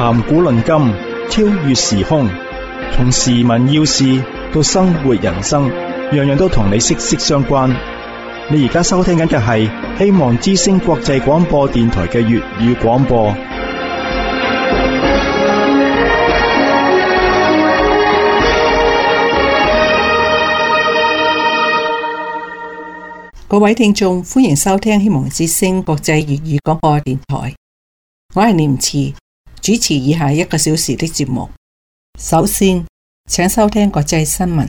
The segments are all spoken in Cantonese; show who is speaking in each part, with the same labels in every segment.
Speaker 1: 談古論今，超越時空，從時聞要事到生活人生，樣樣都同你息息相關。你而家收聽緊嘅係希望之聲國際廣播電台嘅粵語廣播。
Speaker 2: 各位聽眾，歡迎收聽希望之聲國際粵語廣播電台。我係念慈，主持以下1個小時的節目。首先，請收聽國際新聞。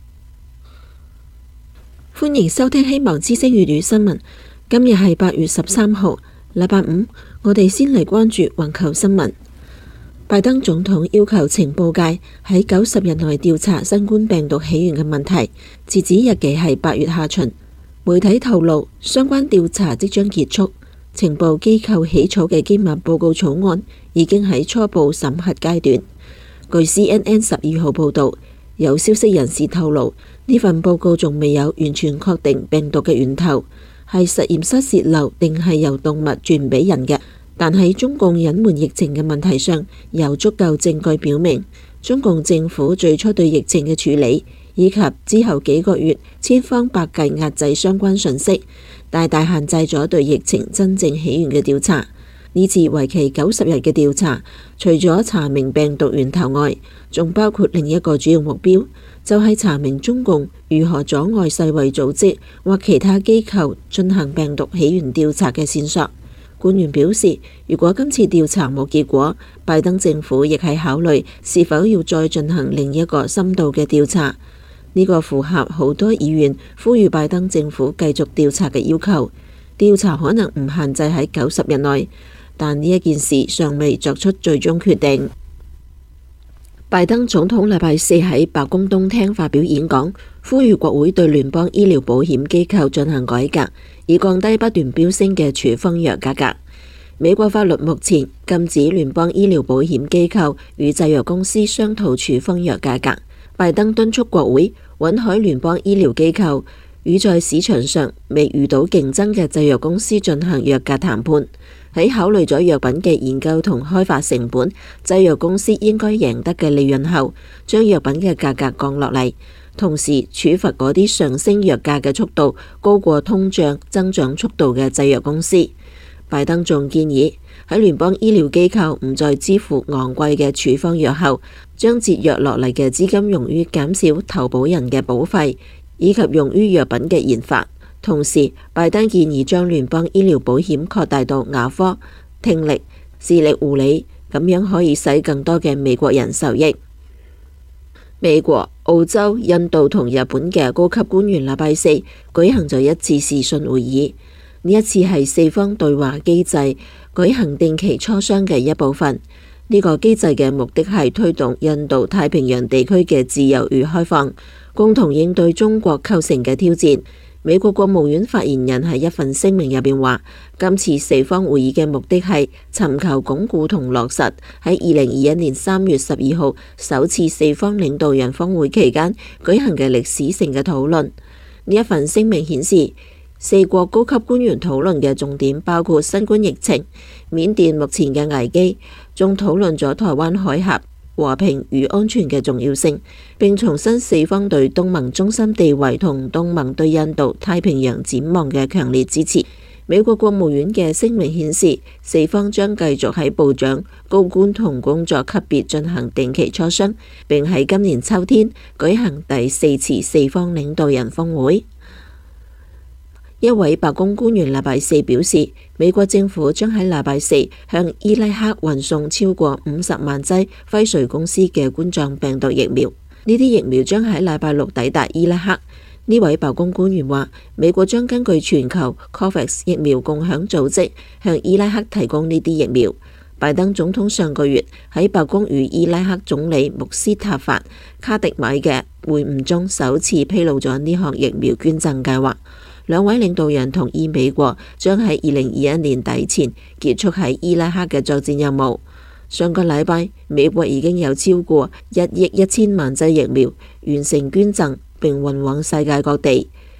Speaker 3: 歡迎收聽希望之聲粵語新聞。今日係8月13號，禮拜五。我哋先嚟關注環球新聞。拜登總統要求情報界喺90日內調查新冠病毒起源嘅問題，截止日期係8月下旬。媒體透露，相關調查即將結束。情報機構起草嘅機密報告草案已經喺初步審核階段。據 CNN 12號報道，有消息人士透露，呢份報告仲未有完全確定病毒嘅源頭係實驗室洩漏定係由動物傳俾人嘅。但喺中共隱瞞疫情嘅問題上，有足夠證據表明，中共政府最初對疫情嘅處理，以及之後幾個月千方百計壓制相關信息，大大限制咗對疫情真正起源嘅調查。呢次為期90日嘅調查，除咗查明病毒源頭外，仲包括另一個主要目標，就係查明中共如何阻礙世衛組織或其他機構進行病毒起源調查嘅線索。官員表示，如果今次調查冇結果，拜登政府亦係考慮是否要再進行另一個深度嘅調查。呢個符合好多議員呼籲拜登政府繼續調查嘅要求。調查可能唔限制喺90日內，但呢一件事尚未作出最終決定。拜登總統禮拜四喺白宮東廳發表演講，呼籲國會對聯邦醫療保險機構進行改革，以降低不斷飆升嘅處方藥價格。美國法律目前禁止聯邦醫療保險機構與製藥公司商討處方藥價格。拜登敦促國會允許聯邦醫療機構與在市場上未遇到競爭嘅製藥公司進行藥價談判。喺考慮咗藥品嘅研究同開發成本、製藥公司應該贏得嘅利潤後，將藥品嘅價格降落嚟，同時處罰嗰啲上升藥價嘅速度高過通脹增長速度嘅製藥公司。拜登仲建議喺聯邦醫療機構唔再支付昂貴嘅處方藥後，將節約落嚟嘅資金用於減少投保人嘅保費，以及用於藥品嘅研發。同時，拜登建議將聯邦醫療保險擴大到牙科、聽力、視力護理，咁樣可以使更多嘅美國人受益。美國、澳洲、印度同日本嘅高級官員禮拜四舉行咗一次視訊會議。呢一次係四方對話機制舉行定期磋商嘅一部分。呢個機制嘅目的係推動印度太平洋地區嘅自由與開放，共同應對中國構成嘅挑戰。美國國務院發言人喺一份聲明入邊話，今次四方會議嘅目的係尋求鞏固同落實喺2021年3月12號首次四方領導人峰會期間舉行嘅歷史性嘅討論。呢一份聲明顯示，四國高級官員討論嘅重點包括新冠疫情、緬甸目前嘅危機，仲討論咗台灣海峽和平與安全嘅重要性，並重申四方對東盟中心地位同東盟對印度太平洋展望嘅強烈支持。美國國務院嘅聲明顯示，四方將繼續喺部長、高官同工作級別進行定期磋商，並喺今年秋天舉行第4次四方領導人峰會。一位白宮官員禮拜四表示，美國政府將喺禮拜四向伊拉克運送超過50萬劑輝瑞公司嘅冠狀病毒疫苗。呢啲疫苗將喺禮拜六抵達伊拉克。呢位白宮官員話，美國將根據全球 COVAX 疫苗共享組織向伊拉克提供呢啲疫苗。拜登總統上個月喺白宮與伊拉克總理穆斯塔法卡迪米嘅會晤中首次披露咗呢項疫苗捐贈計劃。兩位領導人同意美國將喺2021年底前結束喺伊拉克嘅作戰任務。上個禮拜，美國已經有超過1億1000萬劑疫苗完成捐贈並運往世界各地。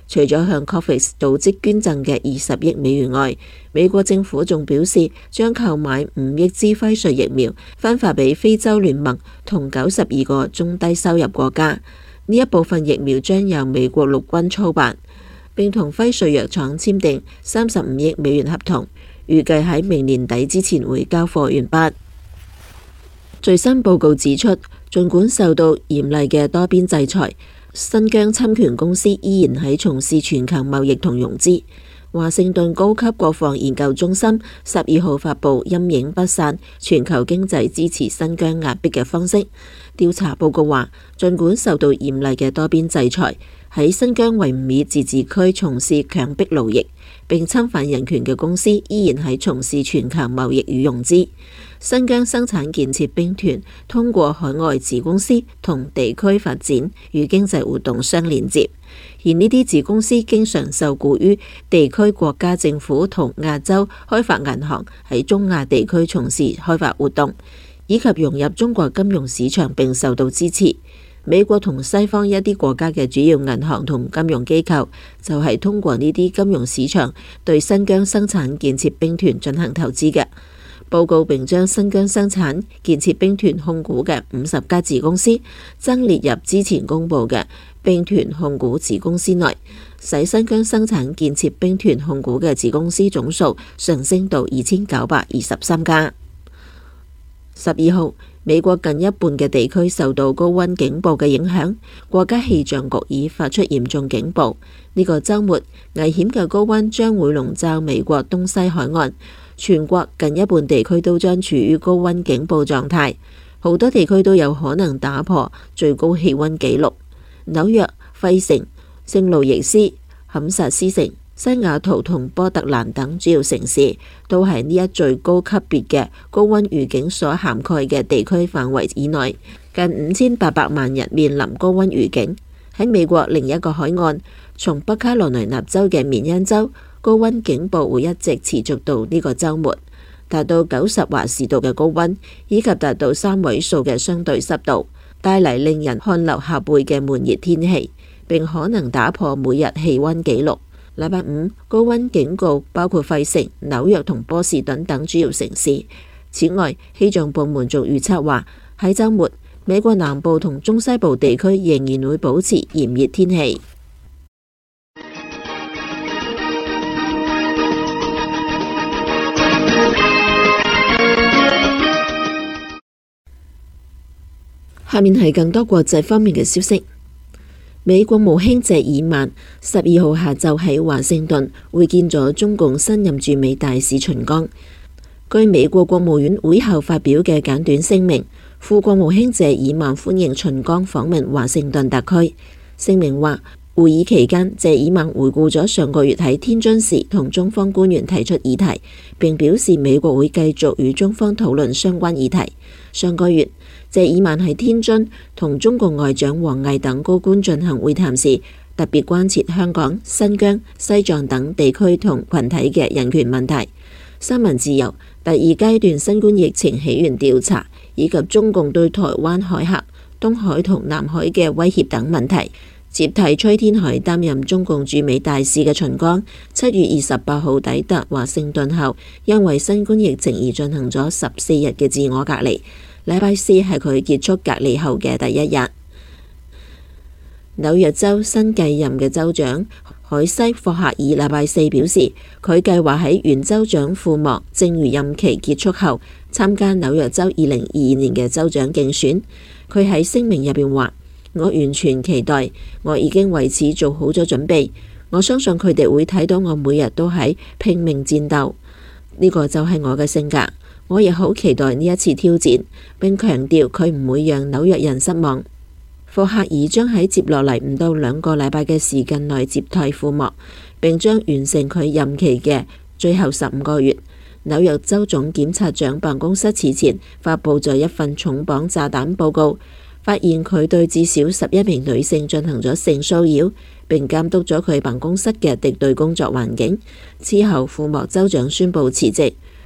Speaker 3: 除咗向 COVAX 組織捐贈嘅20億美元外，美國政府仲表示將購買5億支輝瑞疫苗，分發俾非洲聯盟同92個中低收入國家。呢一部分疫苗將由美國陸軍操辦，並同輝瑞藥廠簽訂35億美元合同，預計喺明年底之前會交貨完畢。最新報告指出，儘管受到嚴厲嘅多邊制裁，新疆侵權公司依然喺從事全球貿易同融資。華盛頓高級國防研究中心12號發布陰影不散全球經濟支持新疆壓迫嘅方式。調查報告話，儘管受到嚴厲嘅多邊制裁，喺新疆維吾爾自治區從事強迫勞役並侵犯人權嘅公司依然喺從事全球貿易與融資。新疆生產建設兵團通過海外子公司同地區發展與經濟活動相連接，而呢啲子公司經常受僱於地區國家政府同亞洲開發銀行喺中亞地區從事開發活動，以及融入中國金融市場並受到支持。美國同西方一啲國家嘅主要銀行同金融機構就係通過呢啲金融市場對新疆生產建設兵團進行投資嘅。報告並將新疆生產建設兵團控股嘅50家子公司增列入之前公佈嘅兵團控股子公司內，使新疆生產建設兵團控股嘅子公司總數上升到2923家。12號，美國近一半嘅地區受到高溫警報嘅影響，國家氣象局已發出嚴重警報。呢個週末，危險嘅高溫將會籠罩美國東西海岸。全國近一半地區都將處於高溫警報狀態，好多地區都有可能打破最高氣溫紀錄。紐約、費城、聖路易斯、堪薩斯城、西雅圖同波特蘭等主要城市都係呢一最高級別嘅高溫預警所涵蓋嘅地區範圍以內，近5800萬人面臨高溫預警。喺美國另一個海岸，從北卡羅來納州嘅緬因州，高溫警報會一直持續到呢個週末，達到90華氏度嘅高溫，以及達到3位數嘅相對濕度，帶嚟令人汗流浹背嘅悶熱天氣，並可能打破每日氣溫紀錄。禮拜五，高溫警告包括費城、紐約同波士頓等主要城市。此外，氣象部門仲預測話，喺週末，美國南部同中西部地區仍然會保持炎熱天氣。下面係更多國際方面嘅消息。美國務卿謝爾曼12號下晝喺華盛頓會見咗中共新任駐美大使秦剛。據美國國務院會後發表嘅簡短聲明，副國務卿謝爾曼歡迎秦剛訪問華盛頓特區。聲明話，會議期間，謝爾曼回顧咗上個月喺天津時同中方官員提出議題，並表示美國會繼續與中方討論相關議題。上個月，謝爾曼喺天津同中共外長王毅等高官進行會談時，特別關切香港、新疆、西藏等地區同群體嘅人權問題、新聞自由、第2階段新冠疫情起源調查，以及中共對台灣海峽、東海同南海嘅威脅等問題。接替崔天凱擔任中共駐美大使嘅秦剛，7月28號抵達華盛頓後，因為新冠疫情而進行咗14日嘅自我隔離。禮拜4係佢結束隔離後嘅第一日。紐約州新繼任嘅州長海西霍克爾禮拜4表示，佢計劃喺原州長庫莫剩餘任期結束後參加紐約州2022年嘅州長競選。佢喺聲明入邊話，我完全期待，我已經為此做好咗準備。我相信佢哋會睇到我每日都喺拼命戰鬥，呢個就係我嘅性格。我亦好期待呢一次挑戰，並強調佢唔會讓紐約人失望。霍克爾將喺接落嚟唔到2個禮拜嘅時間內接替庫莫，並將完成佢任期嘅最後15個月。紐約州總檢察長辦公室此前發佈咗一份重磅炸彈報告，發現佢對至少11名女性進行咗性騷擾，並監督咗佢辦公室嘅敵對工作環境。之後，庫莫州長宣布辭職。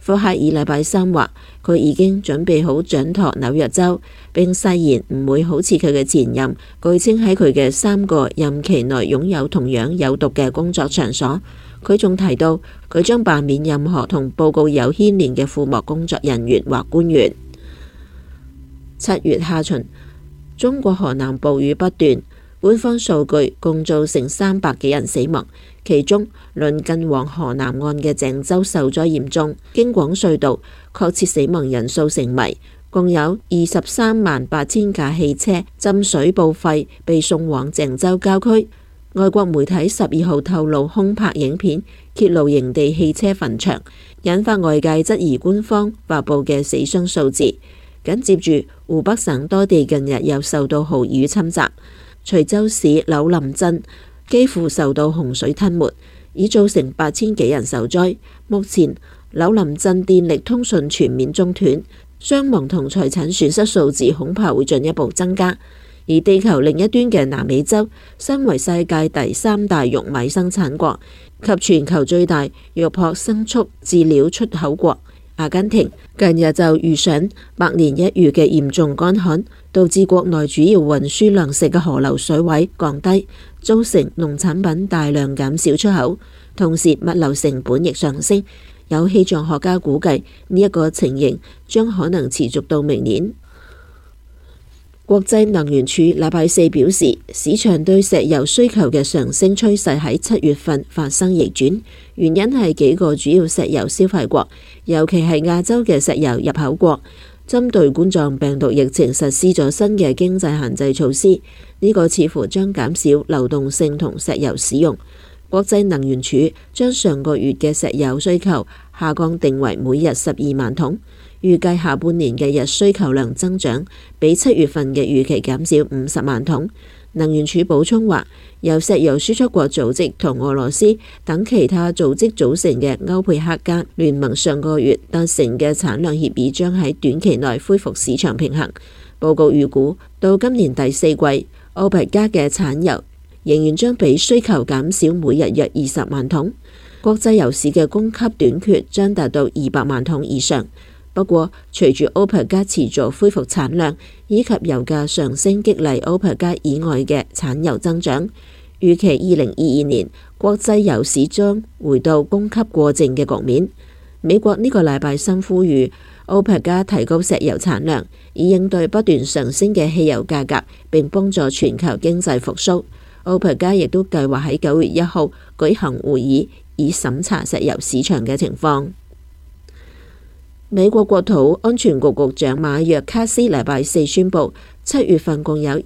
Speaker 3: 科克爾禮拜三話，佢已經準備好掌舵紐約州，並誓言唔會好似佢嘅前任，據稱喺佢嘅3個任期內擁有同樣有毒嘅工作場所。佢仲提到，佢將罷免任何同報告有牽連嘅附幕工作人員或官員。7月下旬，中國河南暴雨不斷，官方數據共造成300幾人死亡，其中鄰近黃河南岸嘅鄭州受災嚴重，京廣隧道確切死亡人數成謎，共有238000架汽車浸水報廢，被送往鄭州郊區。外國媒體12號透露空拍影片揭露營地汽車墳場，引發外界質疑官方發佈嘅死傷數字。緊接住，湖北省多地近日又受到豪雨侵襲，隨州市柳林鎮幾乎受到洪水吞沒，已造成8000幾人受災。目前柳林鎮電力通訊全面中斷，傷亡同財產損失數字恐怕會進一步增加。而地球另一端嘅南美洲，身為世界第3大玉米生產國及全球最大肉粕牲畜飼料出口國，阿根廷近日就遇上百年一遇嘅嚴重乾旱，導致國內主要運輸糧食嘅河流水位降低，造成農產品大量減少出口，同時物流成本亦上升。有氣象學家估計呢一個情形將可能持續到明年。國際能源署禮拜四表示，市場對石油需求嘅上升趨勢喺7月份發生逆轉，原因係幾個主要石油消費國，尤其係亞洲嘅石油入口國，針對冠狀病毒疫情實施咗新嘅經濟限制措施，呢個似乎將減少流動性同石油使用。國際能源署將上個月嘅石油需求下降定為每日12萬桶。預計下半年嘅日需求量增長比7月份嘅預期減少50萬桶。能源署補充話，由石油輸出國組織同俄羅斯等其他組織組成嘅歐佩克加聯盟上個月達成嘅產量協議將喺短期內恢復市場平衡。報告預估到今年第4季，歐佩克加嘅產油仍然將比需求減少每日約20萬桶。國際油市嘅供給短缺將達到200萬桶以上。不過，隨住歐佩克加持續恢復產量，以及油價上升激勵歐佩克加以外嘅產油增長，預期2022年國際油市將回到供給過剩嘅局面。美國呢個禮拜三呼籲歐佩克加提高石油產量，以應對不斷上升嘅汽油價格，並幫助全球經濟復甦。歐佩克加亦都計劃喺9月1號舉行會議，以審查石油市場嘅情況。美國國土安全局局長馬約卡斯禮拜四宣布，7月份共有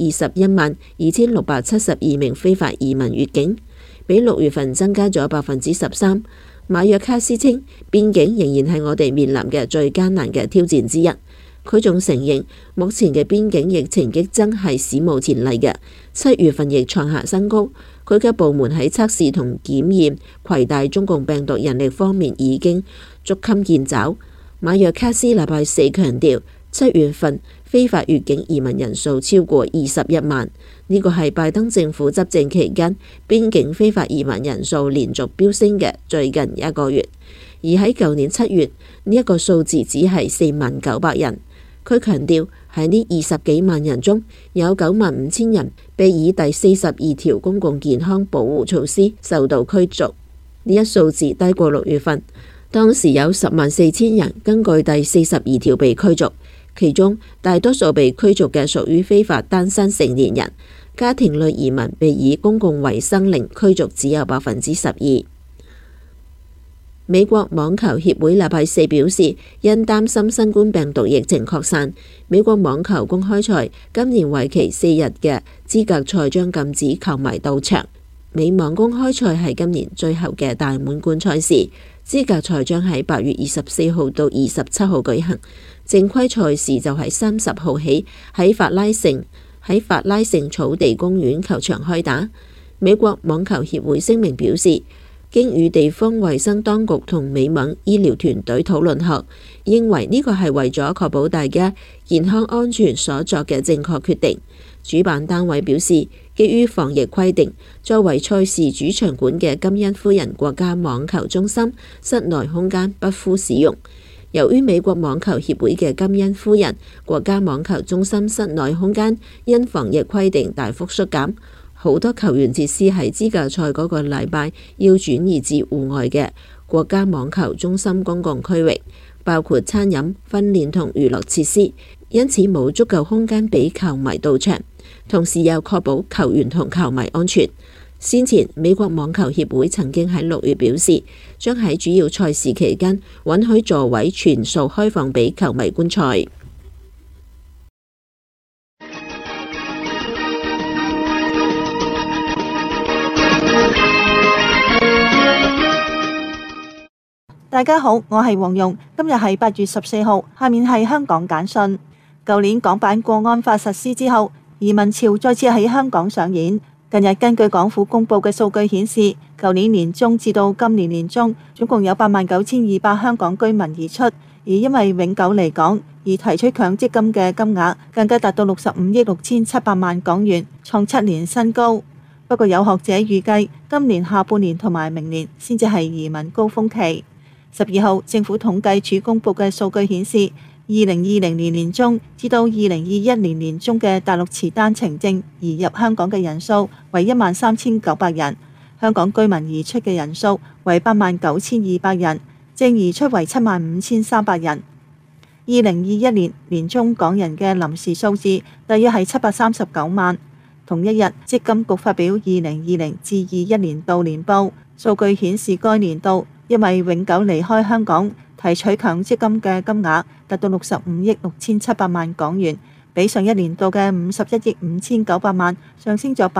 Speaker 3: 212672名非法移民越境，比6月份增加咗13%。馬約卡斯稱，邊境仍然係我哋面臨嘅最艱難嘅挑戰之一。佢仲承認，目前嘅邊境疫情激增係史無前例嘅，7月份亦創下新高。佢嘅部門喺測試同檢驗攜帶中共病毒人力方面已經捉襟見肘。馬約卡斯禮拜四強調，7月份非法越境移民人數超過21萬，呢個係拜登政府執政期間邊境非法移民人數連續飆升嘅最近1個月。而喺舊年7月，呢一個數字只係49000人。佢強調喺呢20幾萬人中，有95000人被以第42條公共健康保護措施受到驅逐，呢一數字低過6月份。當時有104000人根據第42條被驅逐，其中大多數被驅逐嘅屬於非法單身成年人，家庭類移民被以公共衛生令驅逐只有12%。美國網球協會禮拜四表示，因擔心新冠病毒疫情擴散，美國網球公開賽今年為期4日嘅資格賽將禁止球迷到場。美網公開賽係今年最後嘅大滿貫賽事，資格賽將喺8月24號到27號舉行，正規賽事就喺30號起喺法拉盛草地公園球場開打。美國網球協會聲明表示，經與地方衛生當局同美網醫療團隊討論後，認為呢個係為咗確保大家健康安全所作嘅正確決定。 主辦單位表示，基於防疫規定，作為賽事主場館嘅金恩夫人國家網球中心室內空間不敷使用。由於美國網球協會嘅金恩夫人國家網球中心室內空間因防疫規定大幅縮減，好多球員設施喺資格賽嗰個禮拜要轉移至戶外嘅國家網球中心公共區域，包括餐飲、訓練同娛樂設施，因此冇足夠空間俾球迷到場，同時又確保球員同球迷安全。先前美國網球協會曾經喺6月表示，將喺主要賽事期間允許座位全數開放俾球迷觀賽。
Speaker 4: 大家好，我係黃蓉，今日係8月14號，下面係香港簡訊。舊年港版國安法實施之後，移民潮再次喺香港上演。近日根據港府公布嘅數據顯示，舊年年中至到今年年中，總共有89,200香港居民移出，而因為永久離港而提取強積金嘅金額更加達到65億6,700萬港元，創7年新高。不過有學者預計，今年下半年同埋明年先至係移民高峰期。12號，政府統計處公布嘅數據顯示，2020年年中至到2021年年中嘅大陸持單程證移入香港嘅人數為13,900人，香港居民移出嘅人數為89,200人，淨移出為75,300人。2021年年中港人嘅臨時數字大約係739萬。同一日，積金局發表2020至21年度年報，數據顯示該年度因為永久離開香港提取強積金嘅金額達到65億6,700萬港元，比上一年度嘅51億5,900萬上升咗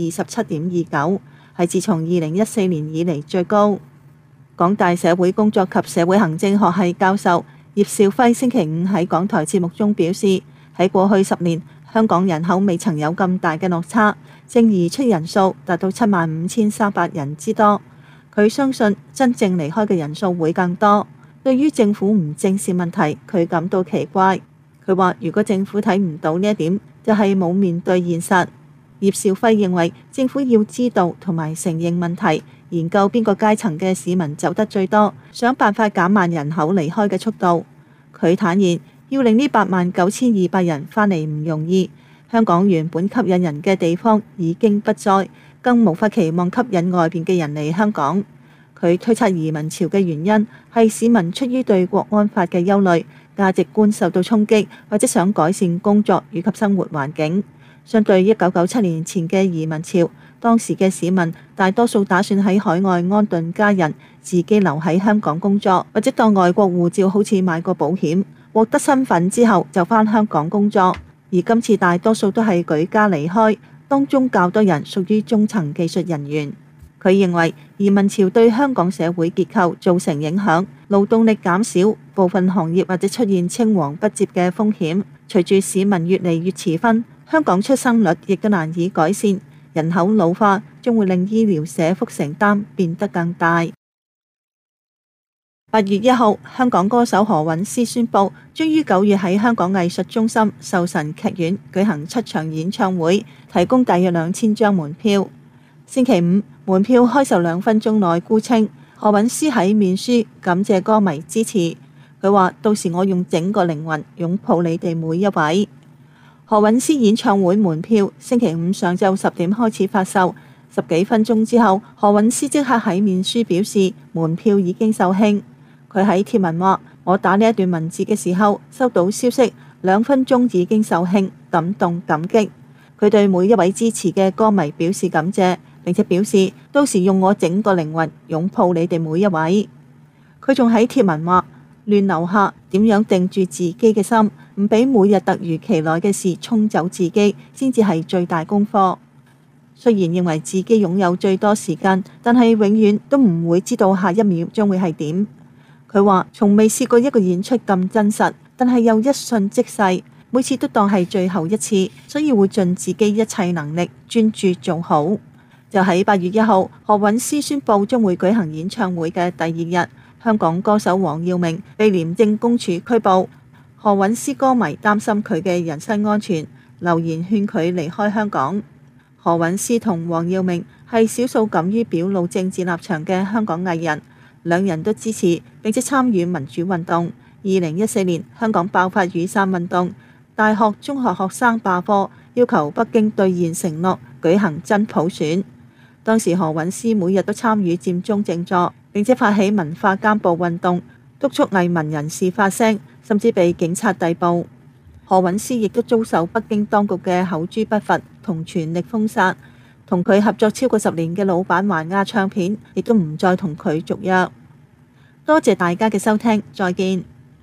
Speaker 4: 27.29%，係自從2014年以嚟最高。港大社會工作及社會行政學系教授葉兆輝星期五喺港台節目中表示，喺過去10年，香港人口未曾有咁大嘅落差，淨移出人數達到75,300人之多。佢相信真正離開嘅人數會更多。對於政府唔正視問題，佢感到奇怪。佢話：如果政府睇唔到呢一點，就係冇面對現實。葉兆輝認為政府要知道同埋承認問題，研究邊個階層嘅市民走得最多，想辦法減慢人口離開嘅速度。佢坦言，要令呢89,200人返嚟唔容易。香港原本吸引人嘅地方已經不再，更無法期望吸引外邊嘅人嚟香港。佢推測移民潮嘅原因係市民出於對國安法嘅憂慮、價值觀受到衝擊，或者想改善工作以及生活環境。相對1997年前嘅移民潮，當時嘅市民大多數打算喺海外安頓家人，自己留喺香港工作，或者當外國護照好似買個保險，獲得身份之後就返香港工作。而今次大多數都係舉家離開，當中較多人屬於中層技術人員。佢認為移民潮對香港社會結構造成影響，勞動力減少，部分行業或者出現青黃不接嘅風險。隨住市民越嚟越遲婚，香港出生率亦都難以改善，人口老化將會令醫療社福承擔變得更大。8月1號，香港歌手何韻詩宣布，將於9月喺香港藝術中心壽臣劇院舉行7場演唱會，提供大約2000張門票。星期五，門票開售2分鐘內沽清。何韻詩喺面書感謝歌迷支持，佢話：到時我用整個靈魂擁抱你哋每一位。何韻詩演唱會門票星期五上晝10點開始發售，10幾分鐘之後，何韻詩即刻喺面書表示門票已經售罄。佢喺貼文話：我打呢一段文字嘅時候，收到消息2分鐘已經售罄，感動感激。佢對每一位支持嘅歌迷表示感謝，並且表示到時用我整個靈魂擁抱你哋每一位。佢仲喺貼文話：亂流下點樣定住自己嘅心，唔俾每日突如其來嘅事沖走自己，先至係最大功課。雖然認為自己擁有最多時間，但係永遠都唔會知道下一秒將會係點。佢話：從未試過一個演出咁真實，但係又一瞬即逝，每次都當係最後一次，所以會盡自己一切能力專注做好。就喺8月1號，何韻詩宣布將會舉行演唱會嘅第2日，香港歌手黃耀明被廉政公署拘捕。何韻詩歌迷擔心佢嘅人身安全， 留言勸佢離開香港。何韻詩同黃耀明係少數敢於表露政治立場嘅香港藝人，兩人都支持並且參與民主運動。2014年香港爆發雨傘運動，大學、中學學生罷課，要求北京兌現承諾，舉行真普選。當時何韻詩每日都參與佔中靜坐，並且發起文化監暴運動，督促藝文人士發聲，甚至被警察逮捕。何韻詩亦都遭受北京當局嘅口誅筆伐同全力封殺，同佢合作超過10年嘅老闆環亞唱片亦都唔再同佢續約。多謝大家嘅收聽，再見。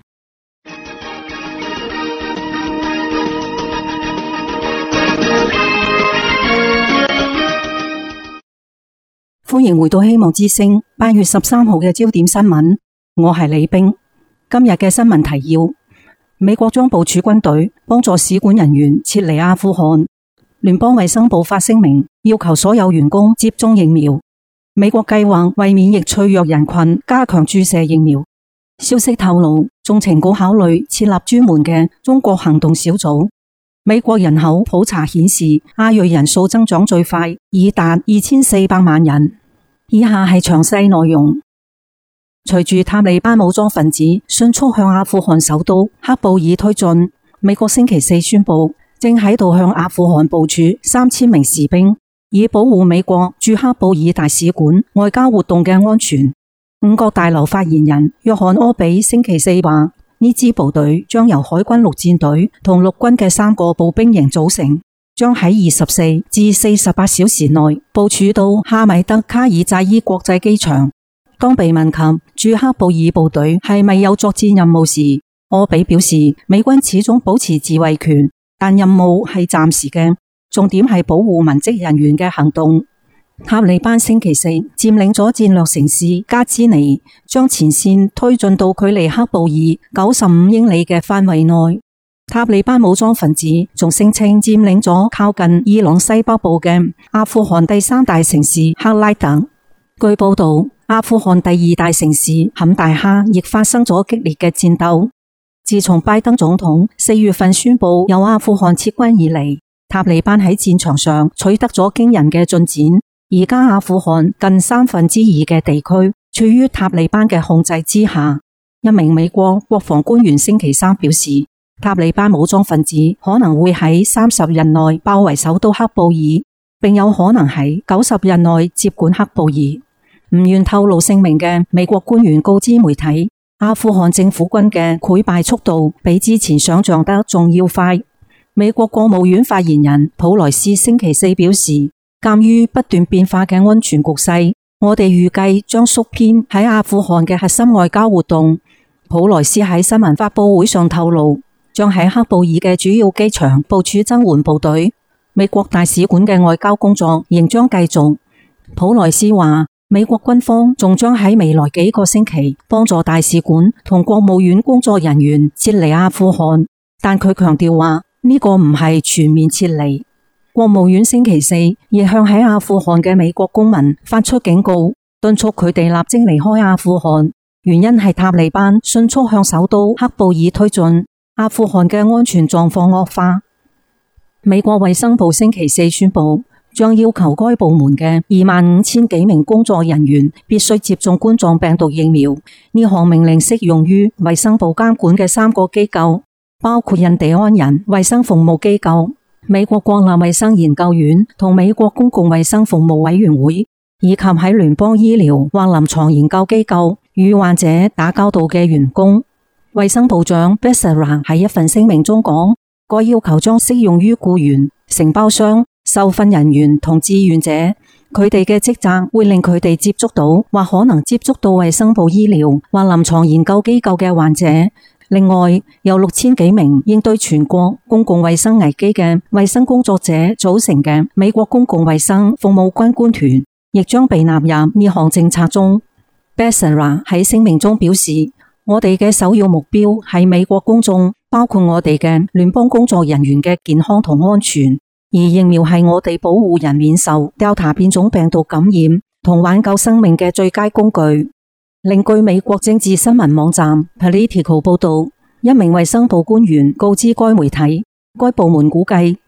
Speaker 5: 歡迎回到希望之聲8月13號嘅焦點新聞，我係李冰。今日嘅新聞提要：美國將部署軍隊幫助使館人員撤離阿富汗。聯邦衛生部發聲明，要求所有員工接種疫苗。美國計劃為免疫脆弱人群加強注射疫苗。消息透露，中情局考慮設立專門嘅中國行動小組。美國人口普查顯示，亞裔人數增長最快，已達2400萬人。以下係詳細內容。隨住塔利班武裝分子迅速向阿富汗首都喀布爾推進，美國星期四宣布，正喺度向阿富汗部署3000名士兵，以保護美國駐喀布爾大使館外交活動嘅安全。五角大樓發言人約翰柯比星期四話，呢支部隊將由海軍陸戰隊同陸軍嘅3個步兵營組成，將喺24至48小時內部署到哈米德卡爾扎伊國際機場。當被問及駐喀布爾部隊係咪有作戰任務時，柯比表示，美軍始終保持自衛權，但任務係暫時嘅，重點係保護文職人員嘅行動。塔利班星期四佔領咗戰略城市加茲尼，將前線推進到距離喀布爾95英里嘅範圍內。塔利班武裝分子仲聲稱佔領咗靠近伊朗西北部嘅阿富汗第3大城市克拉特。據報道，阿富汗第2大城市坎大哈亦發生咗激烈嘅戰鬥。自從拜登總統4月份宣布由阿富汗撤軍以嚟，塔利班喺戰場上取得咗驚人嘅進展。而家阿富汗近2/3嘅地區處於塔利班嘅控制之下。一名美國國防官員星期三表示，塔利班武裝分子可能會喺30日內包圍首都喀布爾，並有可能喺90日內接管喀布爾。唔願透露姓名嘅美國官員告知媒體，阿富汗政府軍嘅潰敗速度比之前想象得仲要快。美國國務院發言人普萊斯星期四表示，鑒於不斷變化嘅安全局勢，我哋預計將縮編喺阿富汗嘅核心外交活動。普萊斯喺新聞發佈會上透露，將喺喀布爾嘅主要機場部署增援部隊。美國大使館嘅外交工作仍將繼續。普萊斯話，美國軍方仲將喺未來幾個星期幫助大使館同國務院工作人員撤離阿富汗，但佢強調話呢個唔係全面撤離。國務院星期四亦向喺阿富汗嘅美國公民發出警告，敦促佢哋立即離開阿富汗。原因係塔利班迅速向首都喀布爾推進，阿富汗嘅安全狀況惡化。美國衛生部星期四宣布，將要求該部門嘅25000幾名工作人員必須接種冠狀病毒疫苗。呢項命令適用於衛生部監管嘅3個機構，包括印第安人衛生服務機構、美國國立衛生研究院同美國公共衛生服務委員會，以及喺聯邦醫療或臨床研究機構與患者打交道嘅員工。衛生部長 Becerra 喺一份聲明中講，該要求將適用於僱員、承包商、受訓人員同志願者，佢哋嘅職責會令佢哋接觸到或可能接觸到衛生部醫療或臨床研究機構嘅患者。另外，有6000幾名應對全國公共衛生危機嘅衛生工作者組成嘅美國公共衛生服務軍官團，亦將被納入呢項政策中。Becerra 喺聲明中表示，我哋嘅首要目標係美國公眾，包括我哋嘅聯邦工作人員嘅健康同安全，而疫苗係我哋保護人免受 Delta 變種病毒感染同挽救生命嘅最佳工具。另據美國政治新聞網站 Politico 報道，一名衛生部官員告知該媒體，該部門估計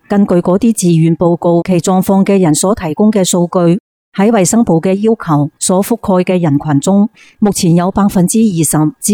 Speaker 5: 根據嗰啲自願報告其狀況嘅人所提供嘅數據，喺衛生部嘅要求所覆蓋嘅人群中，目前有20%至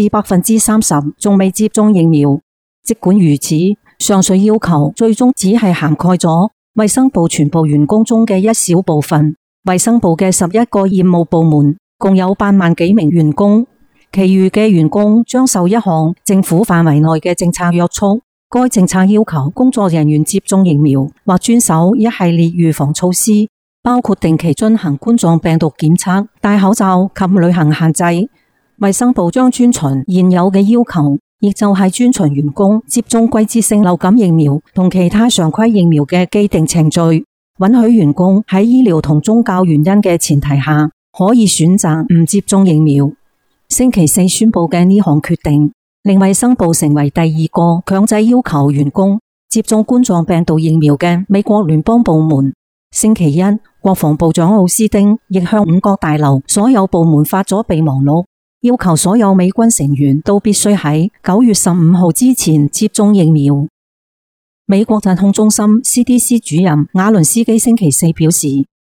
Speaker 5: 30%仲未接種疫苗。儘管如此，上述要求最終只係涵蓋咗衛生部全部員工中嘅一小部分。衛生部嘅11個業務部門共有8萬幾名員工，其餘嘅員工將受一項政府範圍內嘅政策約束。該政策要求工作人員接種疫苗或遵守一系列預防措施，包括定期進行冠狀病毒檢測、戴口罩及旅行限制。衛生部將遵循現有嘅要求，亦就係遵循員工接種季節性流感疫苗同其他常規疫苗嘅既定程序，允許員工喺醫療同宗教原因嘅前提下，可以選擇唔接種疫苗。星期四宣布嘅呢項決定，令衛生部成為第二個強制要求員工接種冠狀病毒疫苗嘅美國聯邦部門。星期一，國防部長奧斯汀亦向五角大樓所有部門發咗備忘錄，要求所有美軍成員都必須喺9月15號之前接種疫苗。美國疾控中心 CDC 主任瓦倫斯基星期四表示，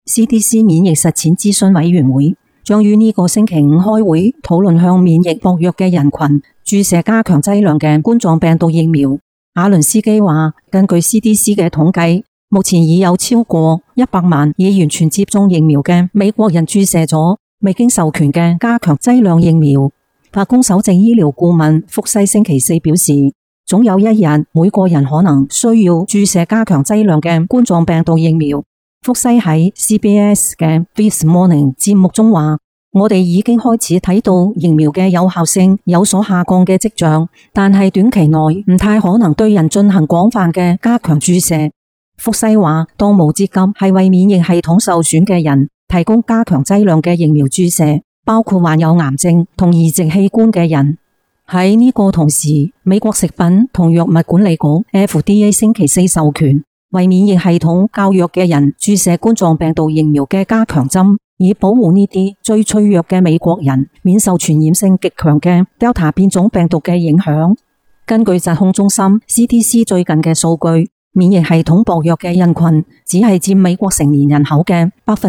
Speaker 5: CDC 免疫實踐諮詢委員會將於呢個星期五開會討論向免疫薄弱嘅人群注射加強劑量嘅冠狀病毒疫苗。瓦倫斯基話，根據 CDC 嘅統計，目前已有超過100萬已完全接種疫苗嘅美國人注射咗未經授權嘅加強劑量疫苗。白宮首席醫療顧問福西星期四表示，總有一日每個人可能需要注射加強劑量嘅冠狀病毒疫苗。福西喺 CBS 嘅 This Morning 節目中話，我哋已經開始睇到疫苗嘅有效性有所下降嘅跡象，但係短期內唔太可能對人進行廣泛嘅加強注射。福西話，當務之急係為免疫系統受損嘅人提供加強劑量嘅疫苗注射，包括患有癌症同移植器官嘅人。喺呢個同時，美國食品同藥物管理局 FDA 星期四授權為免疫系統較弱嘅人注射冠狀病毒疫苗嘅加強針，以保護呢啲最脆弱嘅美國人免受傳染性極強嘅 Delta 變種病毒嘅影響。根據疾控中心 CDC 最近嘅數據，免疫系統薄弱嘅人群只係佔美國成年人口嘅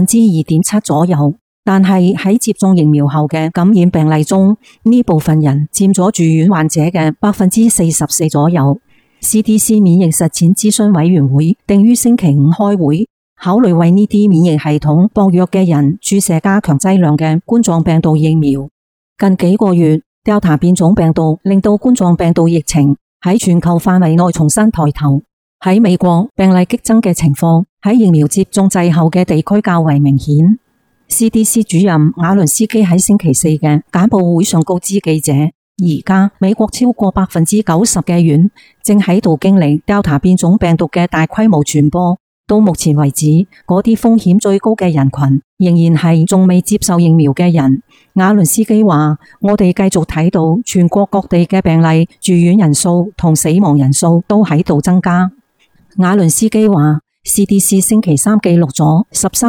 Speaker 5: 2.7%左右，但係喺接種疫苗後嘅感染病例中，呢部分人佔咗住院患者嘅44%左右。CDC 免疫實踐諮詢委員會定於星期五開會，考慮為呢啲免疫系統薄弱嘅人注射加強劑量嘅冠狀病毒疫苗。近幾個月 Delta 變種病毒令到冠狀病毒疫情喺全球範圍內重新抬頭。喺美國，病例激增嘅情況喺疫苗接種滯後嘅地區較為明顯。CDC 主任瓦倫斯基喺星期四嘅簡報會上告知記者，而家美國超過90%嘅縣正喺度經歷 Delta 變種病毒嘅大規模傳播。到目前為止，嗰啲風險最高嘅人群仍然係仲未接受疫苗嘅人。瓦倫斯基話，我哋繼續睇到全國各地嘅病例、住院人數同死亡人數都喺度增加。瓦倫斯基話， CDC 星期三記錄咗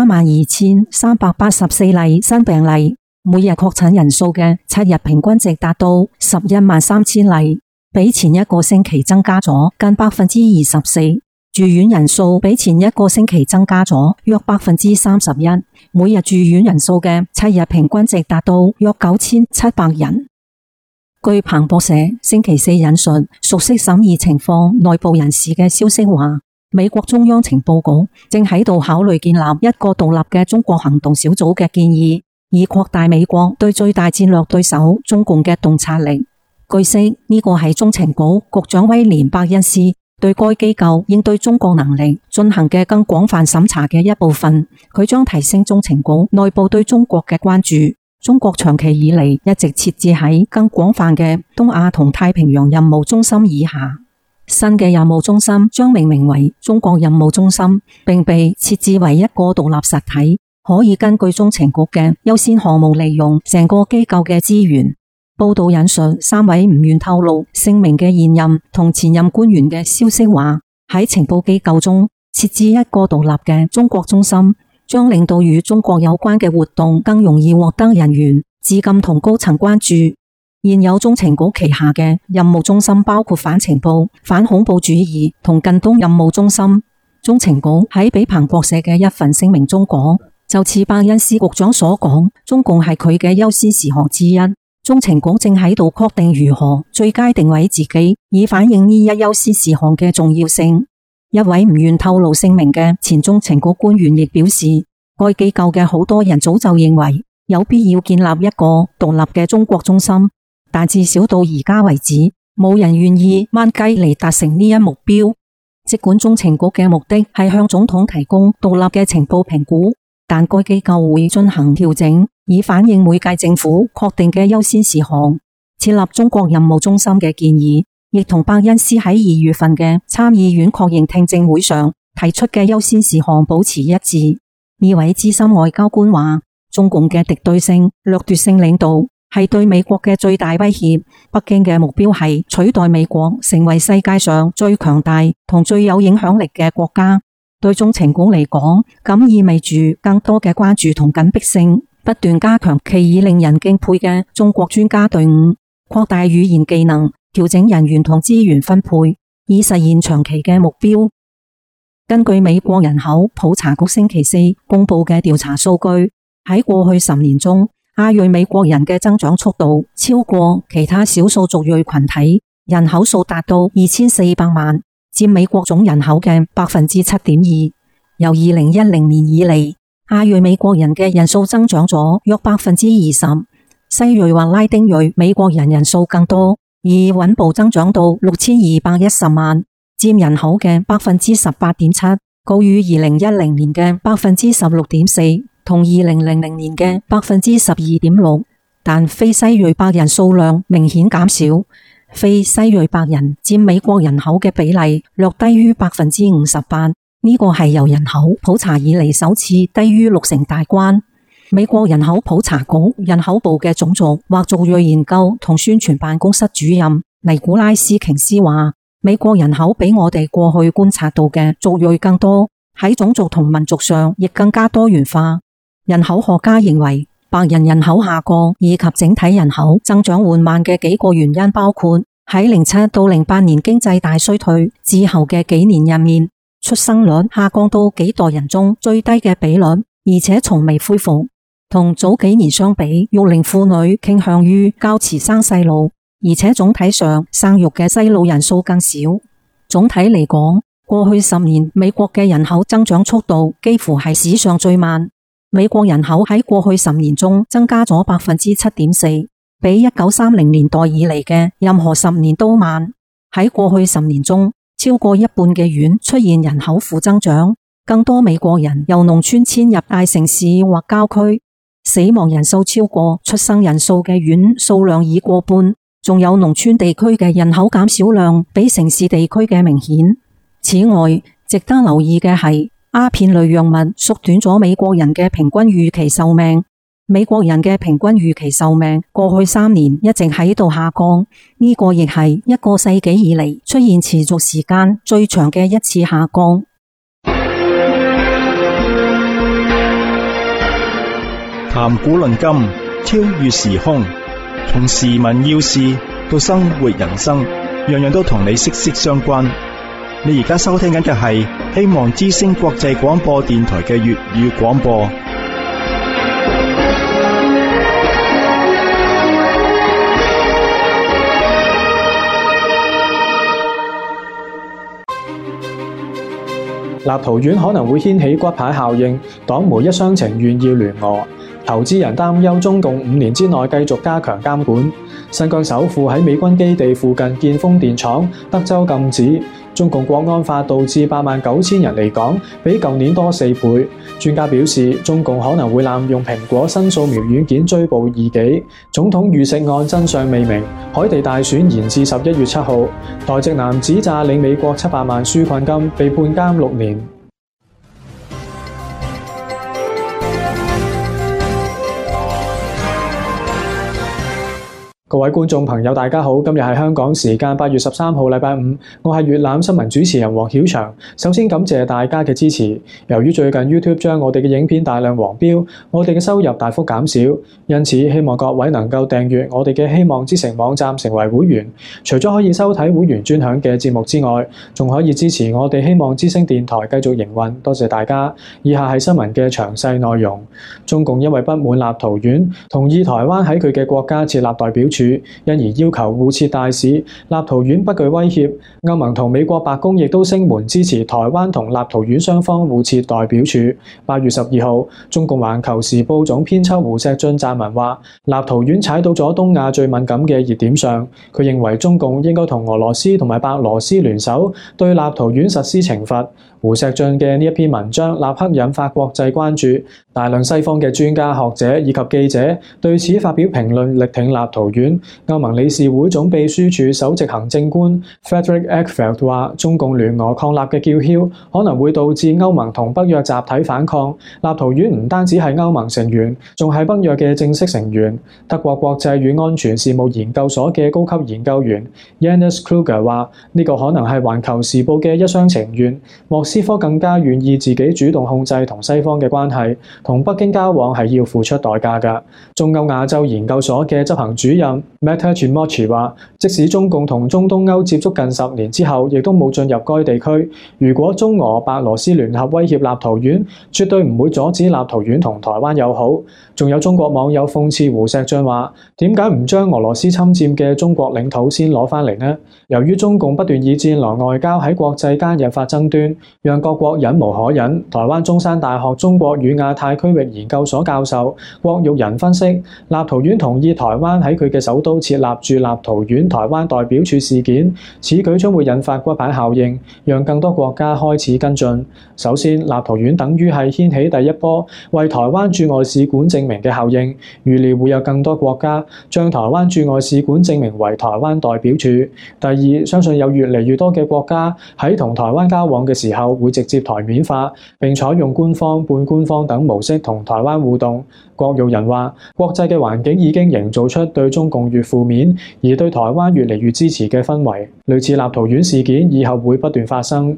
Speaker 5: 132,384例新病例，每日確診人數嘅7日平均值達到113000例，比前一個星期增加咗近24%。住院人數比前一個星期增加咗約31%，每日住院人數嘅7日平均值達到約9700人。據彭博社星期四引述熟悉審議情況內部人士嘅消息話，美國中央情報局正喺度考慮建立一個獨立嘅中國行動小組嘅建議，以擴大美國對最大戰略對手中共嘅洞察力。據悉，呢個係中情局局長威廉伯恩斯對該機構應對中國能力進行嘅更廣泛審查嘅一部分。佢將提升中情局內部對中國嘅關注。中國長期以嚟一直設置喺更廣泛嘅東亞同太平洋任務中心以下。新嘅任務中心將命名為中國任務中心，並被設置為一個獨立實體，可以根據中情局嘅優先項目利用成個機構嘅資源。報道引述3位唔願透露姓名嘅現任同前任官員嘅消息話，喺情報機構中設置一個獨立嘅中國中心，將令到與中國有關嘅活動更容易獲得人員、資金同高層關注。現有中情局旗下嘅任務中心包括反情報、反恐怖主義同近東任務中心。 中情局喺俾彭博社嘅一份聲明中講，就似伯恩斯局長所講，中共係佢嘅優先事項之一。中情局正喺度確定如何最佳定位自己，以反映呢一優先事項嘅重要性。一位唔願透露姓名嘅前中情局官員亦表示，該機構嘅好多人早就認為有必要建立一個獨立嘅中國中心，但至少到而家為止，冇人願意掹雞嚟達成呢一目標。儘管中情局嘅目的係向總統提供獨立嘅情報評估，但該機構會進行調整，以反映每屆政府確定嘅優先事項。設立中國任務中心嘅建議，亦同伯恩斯喺2月份嘅參議院確認聽證會上提出嘅優先事項保持一致。呢位資深外交官話，中共嘅敵對性、掠奪性領導係對美國嘅最大威脅。北京嘅目標係取代美國成為世界上最強大同最有影響力嘅國家。對中情局嚟講，咁意味住更多嘅關注同緊迫性，不斷加強其已令人敬佩嘅中國專家隊伍，擴大語言技能，調整人員同資源分配，以實現長期嘅目標。根據美國人口普查局星期四公布嘅調查數據，喺過去10年中，亞裔美國人嘅增長速度超過其他少數族裔群體，人口數達到2400萬，佔美國總人口嘅 7.2%。由2010年以嚟，亞裔美國人嘅人數增長咗約 20%， 西裔或拉丁裔美國人人數更多，以穩步增長到6210萬，佔人口嘅 18.7%， 高於2010年嘅 16.4%， 同2000年嘅 12.6%。但非西裔白人數量明顯減少，非西裔白人佔美國人口嘅比例略低於 58%， 呢個係由人口普查以嚟首次低於60大關。美國人口普查局人口部嘅種族或族裔研究同宣傳辦公室主任尼古拉斯瓊斯話，美國人口比我哋過去觀察到嘅族裔更多，喺種族同民族上亦更加多元化。人口學家認為，白人人口下降以及整體人口增長緩慢嘅幾個原因包括喺07到08年經濟大衰退之後嘅幾年入面，出生率下降到幾代人中最低嘅比率，而且從未恢復。同早幾年相比，育齡婦女傾向於較遲生細路，而且總體上生育嘅細路人數更少。總體嚟講，過去10年美國嘅人口增長速度幾乎係史上最慢。美國人口喺過去10年中增加咗 7.4%， 比1930年代以嚟嘅任何10年都慢。喺過去10年中，超過一半嘅縣出現人口負增長，更多美國人由農村遷入大城市或郊區。死亡人數超過出生人數嘅縣數量已過半，仲有農村地區嘅人口減少量比城市地區嘅明顯。此外，值得留意嘅係，鴉片類藥物縮短咗美國人嘅平均預期壽命。美國人嘅平均預期壽命過去3年一直喺度下降，呢個亦係一個世紀以嚟出現持續時間最長嘅一次下降。
Speaker 1: 談古論今，超越時空，從時聞要事到生活人生，樣樣都同你息息相關。你而家收聽緊嘅係希望之聲國際廣播電台嘅粵語廣播。
Speaker 6: 立陶宛可能會掀起骨牌效應，黨媒一廂情願要聯俄。投資人擔憂中共5年之內繼續加強監管。新疆首富喺美軍基地附近建風電廠，德州禁止。中共國安法導致89000人離港，比舊年多4倍。專家表示，中共可能會濫用蘋果新掃描軟件追捕異己。總統遇刺案真相未明，海地大選延至11月7號。台籍男子詐領美國700萬紓困金，被判監6年。 各位觀眾朋友，大家好！今日係香港時間8月13號，禮拜五，我係粵覽新聞主持人黃曉翔。首先感謝大家嘅支持。由於最近 YouTube 將我哋嘅影片大量黃標，我哋嘅收入大幅減少，因此希望各位能夠訂閱我哋嘅希望之城網站成為會員。除咗可以收睇會員專享嘅節目之外，仲可以支持我哋希望之聲電台繼續營運。多謝大家。以下係新聞嘅詳細內容。中共因為不滿立陶宛同意台灣喺佢嘅國家設立代表處，因而要求互設大使，立陶宛不具威脅。歐盟同美國白宮亦都聲援支持台灣同立陶宛雙方互設代表處。8月12號，中共環球時報總編輯胡錫進撰文話，立陶宛踩到咗東亞最敏感嘅熱點上。佢認為中共應該同俄羅斯同埋白羅斯聯手對立陶宛實施懲罰。胡錫進嘅呢一篇文章立刻引發國際關注，大量西方嘅專家學者以及記者對此發表評論，力挺立陶宛。歐盟理事會總秘書處首席行政官 Frederik Ekfeldt 話，中共聯俄抗立嘅叫囂可能會導致歐盟同北約集體反抗。立陶宛唔單止係歐盟成員，仲係北約嘅正式成員。德國國際與安全事務研究所嘅高級研究員 Janis Kluger 話，呢個可能係環球時報嘅一廂情願。莫斯科更加願意自己主動控制同西方嘅關係，同北京交往係要付出代價㗎。中歐亞洲研究所嘅執行主任 Meta Chimochi 話，即使中共同中東歐接觸近10年之後，亦都冇進入該地區。如果中俄白羅斯聯合威脅立陶宛，絕對唔會阻止立陶宛同台灣友好。仲有中國網友諷刺胡錫進話，點解唔將俄羅斯侵佔嘅中國領土先攞返嚟呢？由於中共不斷以戰狼外交喺國際間引發爭端，讓各國忍無可忍。台灣中山大學中國與亞太區域研究所教授郭玉仁分析，立陶宛同意台灣喺佢嘅首都設立駐立陶宛台灣代表處事件，此舉將會引發骨牌效應，讓更多國家開始跟進。首先，立陶宛等於係掀起第一波為台灣駐外使館證明嘅效應，預料會有更多國家將台灣駐外使館證明為台灣代表處。第二，相信有越嚟越多嘅國家喺同台灣交往嘅時候會直接台面化，並採用官方、半官方等模式同台灣互動。郭玉仁話，國際嘅環境已經營造出對中共越負面，而對台灣越嚟越支持嘅氛圍，類似立陶宛事件以後會不斷發生。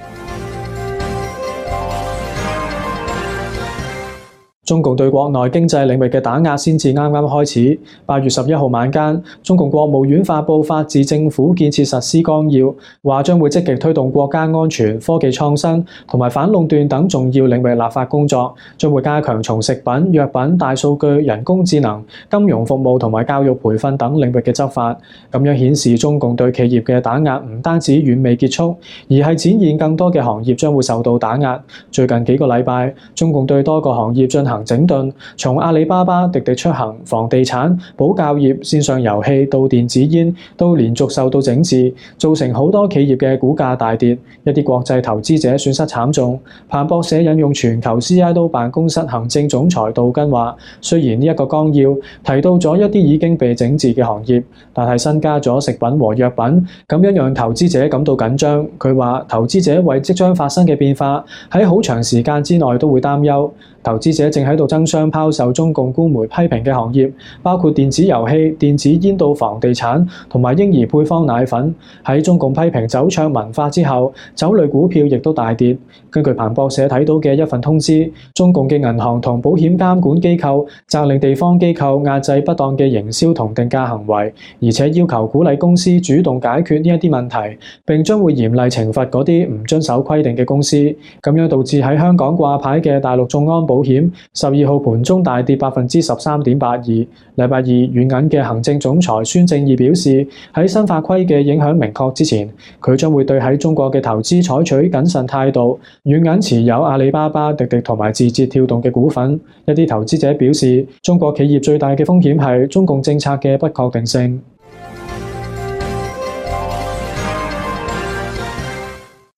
Speaker 6: 中共對國內經濟領域嘅打壓先至啱啱開始。8月11號晚間，中共國務院發布法治政府建設實施綱要，話將會積極推動國家安全、科技創新同埋反壟斷等重要領域立法工作，將會加強從食品、藥品、大數據、人工智能、金融服務同埋教育培訓等領域嘅執法。咁樣顯示中共對企業嘅打壓唔單止遠未結束，而係展現更多嘅行業將會受到打壓。最近幾個禮拜，中共對多個行業進行整頓，從阿里巴巴、滴滴出行、房地產、保教業、線上遊戲到電子煙，都連續受到整治，造成好多企業嘅股價大跌，一啲國際投資者損失慘重。彭博社引用全球 CIO 辦公室行政總裁杜根話，雖然呢一個綱要提到咗一啲已經被整治嘅行業，但係新加咗食品和藥品，咁樣讓投資者感到緊張。佢話投資者為即將發生嘅變化喺好長時間之內都會擔憂。投資者正喺度爭相拋售中共官媒批評嘅行業，包括電子遊戲、電子煙到房地產同埋嬰兒配方奶粉。喺中共批評酒桌文化之後，酒類股票亦都大跌。根據彭博社睇到嘅一份通知，中共嘅銀行同保險監管機構責令地方機構壓制不當嘅營銷同定價行為，而且要求鼓勵公司主動解決呢一啲問題，並將會嚴厲懲罰嗰啲唔遵守規定嘅公司。咁樣導致喺香港掛牌嘅大陸眾安保險12號盤中大跌 13.82%。禮拜二，軟銀嘅行政總裁孫正義表示，喺新法規嘅影響明確之前，佢將會對喺中國嘅投資採取謹慎態度。軟銀持有阿里巴巴、滴滴同埋字節跳動嘅股份。一啲投資者表示，中國企業最大嘅風險係中共政策嘅不確定性。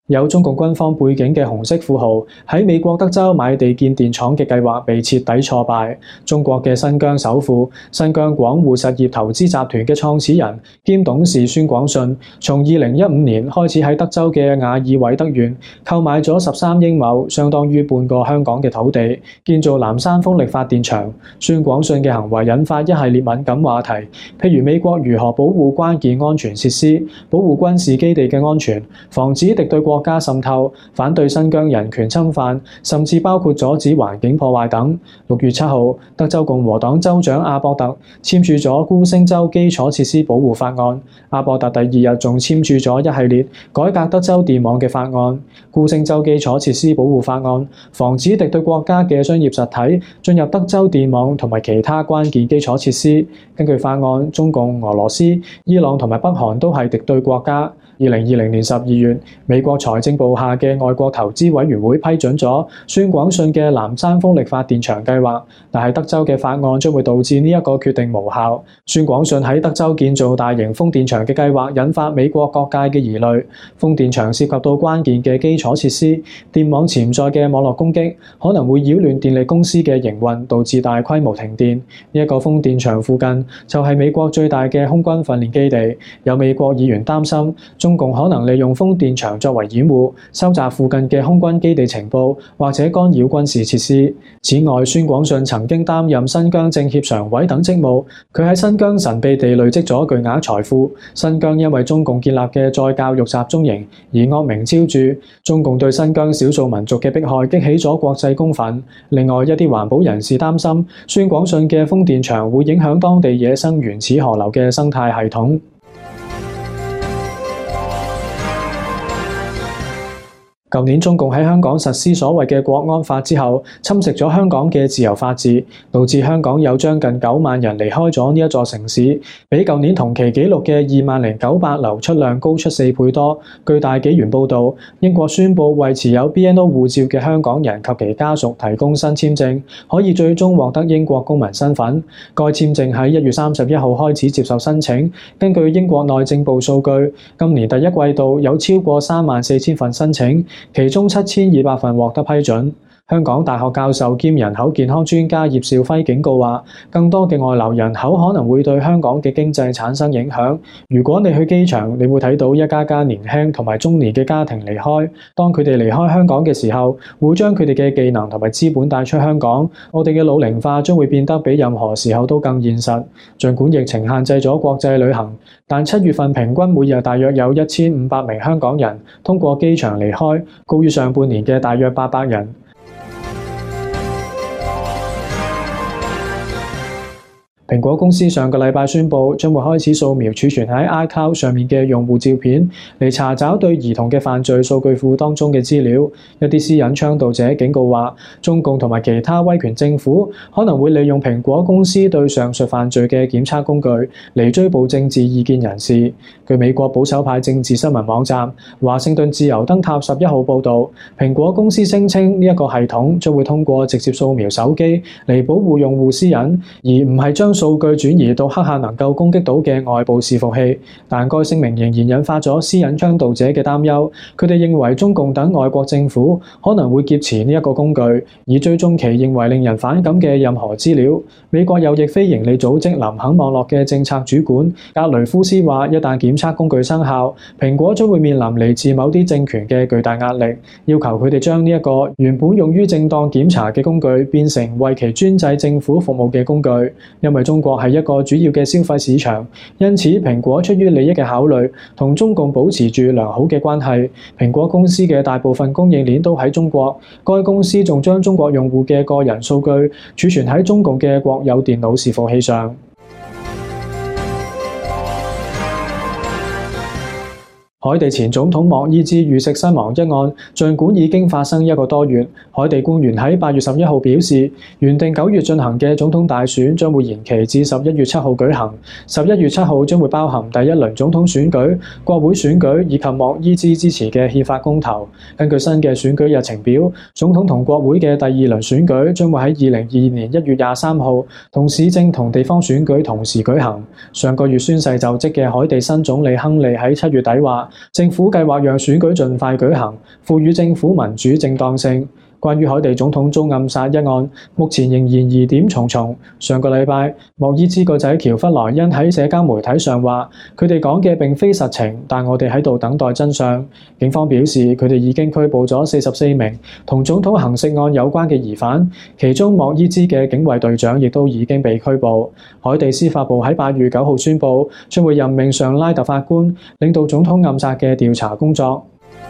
Speaker 6: 有中共軍方背景嘅紅色富豪喺美國德州買地建電廠嘅計劃被徹底挫敗。中國嘅新疆首富、新疆廣戶實業投資集團嘅創始人兼董事孫廣信，從2015年開始喺德州嘅亞爾韋德縣購買咗13英畝，相當於半個香港嘅土地，建造南山風力發電場。孫廣信嘅行為引發一系列敏感話題，譬如美國如何保護關鍵安全設施、保護軍事基地嘅安全、防止敵對國家滲透、反對新疆人權侵犯，甚至包括阻止環境破壞等。6月7號，德州共和黨州長阿博特簽署咗孤星州基礎設施保護法案。阿博特第二日仲簽署咗一系列改革德州電網嘅法案。孤星州基礎設施保護法案防止敵對國家嘅商業實體進入德州電網同埋其他關鍵基礎設施。根據法案，中共、俄羅斯、伊朗同埋北韓都係敵對國家。2020年12月，美國財政部下嘅外國投資委員會批准咗孫廣信嘅南山風力發電場計劃，但係德州嘅法案將會導致呢一個決定無效。孫廣信喺德州建造大型風電場嘅計劃引發美國各界嘅疑慮。風電場涉及到關鍵嘅基礎設施，電網潛在嘅網絡攻擊可能會擾亂電力公司嘅營運，導致大規模停電。呢一個風電場附近就係美國最大嘅空軍訓練基地，有美國議員擔心中共可能利用風電場作為掩護，收集附近嘅空軍基地情報，或者干擾軍事設施。此外，孫廣信曾經擔任新疆政協常委等職務，佢喺新疆神秘地累積咗巨額財富。新疆因為中共建立嘅再教育集中營而惡名昭著，中共對新疆少數民族嘅迫害激起咗國際公憤。另外，一啲環保人士擔心孫廣信嘅風電場會影響當地野生原始河流嘅生態系統。舊年中共喺香港實施所謂嘅國安法之後，侵蝕咗香港嘅自由法治，導致香港有將近9萬人離開咗呢一座城市，比舊年同期紀錄嘅20900流出量高出4倍多。據大紀元報導，英國宣布為持有 BNO 護照嘅香港人及其家屬提供新簽證，可以最終獲得英國公民身份。該簽證喺1月31號開始接受申請。根據英國內政部數據，今年第一季度有超過34000份申請，其中7200份獲得批准。香港大學教授兼人口健康專家葉兆輝警告話，更多嘅外流人口可能會對香港嘅經濟產生影響。如果你去機場，你會睇到一家家年輕同埋中年嘅家庭離開。當佢哋離開香港嘅時候，會將佢哋嘅技能同埋資本帶出香港。我哋嘅老齡化將會變得比任何時候都更現實。儘管疫情限制咗國際旅行，但7月份平均每日大約有1500名香港人通過機場離開，高於上半年嘅大約800人。蘋果公司上個禮拜宣布，將會開始掃描儲存喺 iCloud 上面嘅用戶照片，嚟查找對兒童嘅犯罪數據庫當中嘅資料。一啲私隱倡導者警告話，中共同埋其他威權政府可能會利用蘋果公司對上述犯罪嘅檢測工具嚟追捕政治意見人士。據美國保守派政治新聞網站華盛頓自由燈塔11號報導，蘋果公司聲稱呢一個系統將會通過直接掃描手機嚟保護用戶私隱，而唔係將數據轉移到黑客能夠攻擊到嘅外部伺服器。但該聲明仍然引發咗私隱倡導者嘅擔憂，佢哋認為中共等外國政府可能會劫持呢一個工具，以追蹤其認為令人反感嘅任何資料。美國右翼非營利組織林肯網絡嘅政策主管格雷夫斯話，一旦檢測工具生效，蘋果將會面臨嚟自某啲政權嘅巨大壓力，要求佢哋將呢一個原本用於正當檢查嘅工具變成為其專制政府服務嘅工具。因為中國係一個主要嘅消費市場，因此蘋果出於利益嘅考慮，同中共保持住良好嘅關係。蘋果公司嘅大部分供應鏈都喺中國，該公司仲將中國用戶嘅個人數據儲存喺中共嘅國有電腦伺服器上。海地前總統莫伊茲遇刺身亡一案，儘管已經發生1個多月，海地官員喺8月11號表示，原定9月進行嘅總統大選將會延期至11月7號舉行。11月7號將會包含第一輪總統選舉、國會選舉以及莫伊茲支持嘅憲法公投。根據新嘅選舉日程表，總統同國會嘅第2輪選舉將會喺2022年1月23號同市政同地方選舉同時舉行。上個月宣誓就職嘅海地新總理亨利喺7月底話， 政府計劃讓選舉盡快舉行，賦予政府民主正當性。關於海地總統遭暗殺一案，目前仍然疑點重重。上個禮拜，莫伊茲個仔喬弗萊恩喺社交媒體上話：佢哋講嘅並非實情，但我哋喺度等待真相。警方表示，佢哋已經拘捕咗44名同總統行刺案有關嘅疑犯，其中莫伊茲嘅警衛隊長亦都已經被拘捕。海地司法部喺8月9號宣布，將會任命尚拉特法官領導總統暗殺嘅調查工作。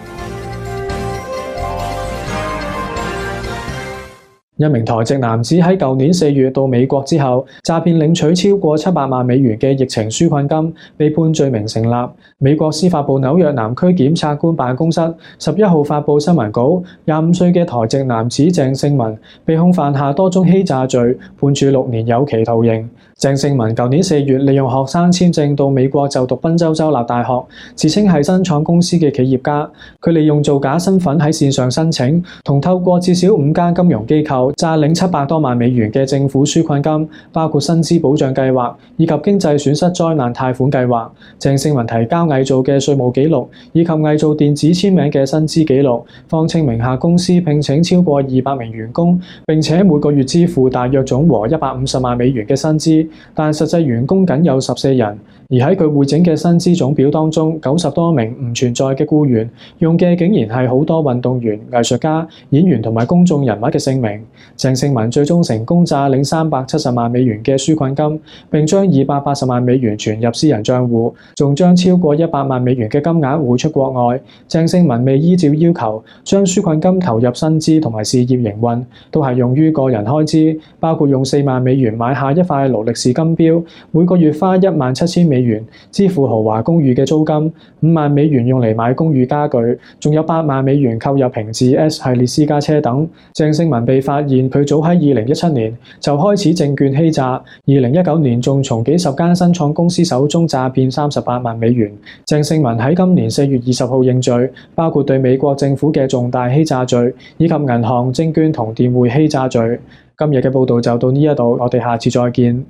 Speaker 6: 一名台籍男子喺舊年4月到美國之後，詐騙領取超過700萬美元嘅疫情紓困金，被判罪名成立。美國司法部紐約南區檢察官辦公室11號發布新聞稿，25歲嘅台籍男子鄭勝文被控犯下多宗欺詐罪，判處6年有期徒刑。鄭勝文舊年4月利用學生簽證到美國就讀賓州州立大學，自稱係新創公司嘅企業家。佢利用造假身份喺線上申請，同透過至少5間金融機構詐領700多萬美元嘅政府紓困金，包括薪資保障計劃以及經濟損失災難貸款計劃。鄭勝文提交偽造嘅稅務記錄以及偽造電子簽名嘅薪資記錄，謊稱名下公司聘請超過200名員工，並且每個月支付大約總和150萬美元嘅薪資，但實際員工僅有14人。而喺佢匯整嘅薪資總表當中，90多名唔存在嘅僱員用嘅竟然係好多運動員、藝術家、演員同埋公眾人物嘅姓名。鄭勝文最終成功詐領370萬美元嘅紓困金，並將280萬美元存入私人帳戶，仲將超過100萬美元嘅金額匯出國外。鄭勝文未依照要求將紓困金投入薪資同埋事業營運，都係用於個人開支，包括用4萬美元買下一塊勞力士金錶，每個月花17000美元支付豪華公寓嘅租金，5萬美元用嚟買公寓家具，仲有8萬美元購入平治 S 系列私家車等。鄭勝文被發現佢早喺2017年就開始證券欺詐，2019年仲從幾十間新創公司手中詐騙38萬美元。鄭勝文喺今年4月20號認罪，包括對美國政府嘅重大欺詐罪，以及銀行、證券同電匯欺詐罪。今日嘅報道就到呢一度，我哋下次再見。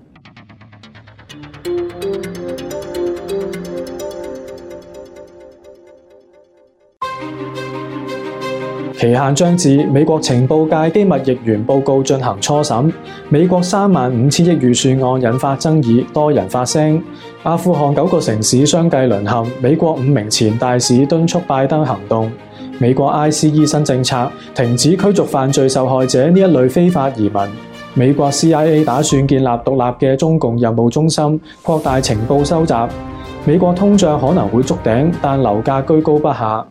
Speaker 6: 期限將至，美國情報界機密譯員報告進行初審。美國35000億預算案引發爭議，多人發聲。阿富汗9個城市相繼淪陷，美國5名前大使敦促拜登行動。美國 ICE 新政策停止驅逐犯罪受害者呢一類非法移民。美國 CIA 打算建立獨立嘅中共任務中心，擴大情報收集。美國通脹可能會觸頂，但樓價居高不下。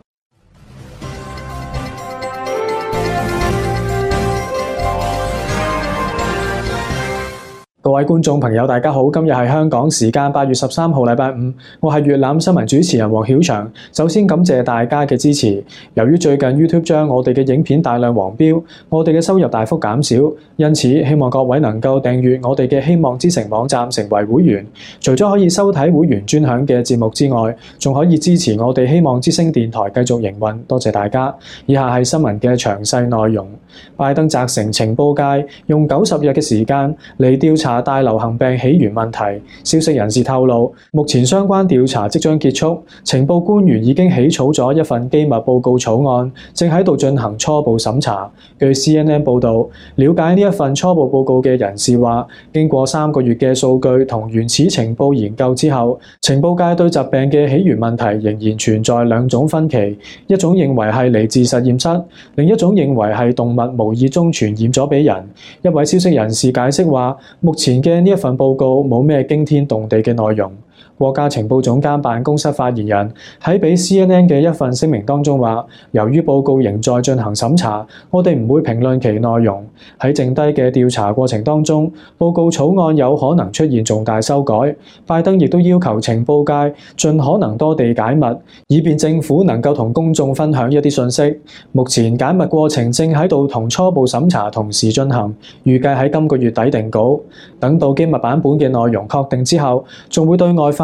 Speaker 6: 各位觀眾朋友，大家好，今日係香港時間8月13號禮拜五，我係粵覽新聞主持人黃曉翔。首先感謝大家嘅支持。由於最近 YouTube 將我哋嘅影片大量黃標，我哋嘅收入大幅減少，因此希望各位能夠訂閱我哋嘅希望之城網站成為會員。除咗可以收睇會員專享嘅節目之外，仲可以支持我哋希望之聲電台繼續營運。多謝大家。以下係新聞嘅詳細內容。拜登責成情報界用90日嘅時間嚟調查大流行病起源問題。消息人士透露，目前相關調查即將結束，情報官員已經起草咗一份機密報告草案，正喺度進行初步審查。據 CNN 報導，了解呢一份初步報告嘅人士話，經過3個月嘅數據同原始情報研究之後，情報界對疾病嘅起源問題仍然存在2種分歧，一種認為係嚟自實驗室，另一種認為係動物無意中傳染咗俾人。一位消息人士解釋話，目前嘅呢一份報告冇咩驚天動地嘅內容。國家情報總監辦公室發言人喺俾 CNN 嘅一份聲明當中話，由於報告仍在進行審查，我哋唔會評論其內容。喺剩低嘅調查過程當中，報告草案有可能出現重大修改。拜登亦都要求情報界盡可能多地解密，以便政府能夠同公眾分享一啲信息。目前解密過程正喺度同初步審查同時進行，預計喺今個月底定稿。等到機密版本嘅內容確定之後，仲會對外發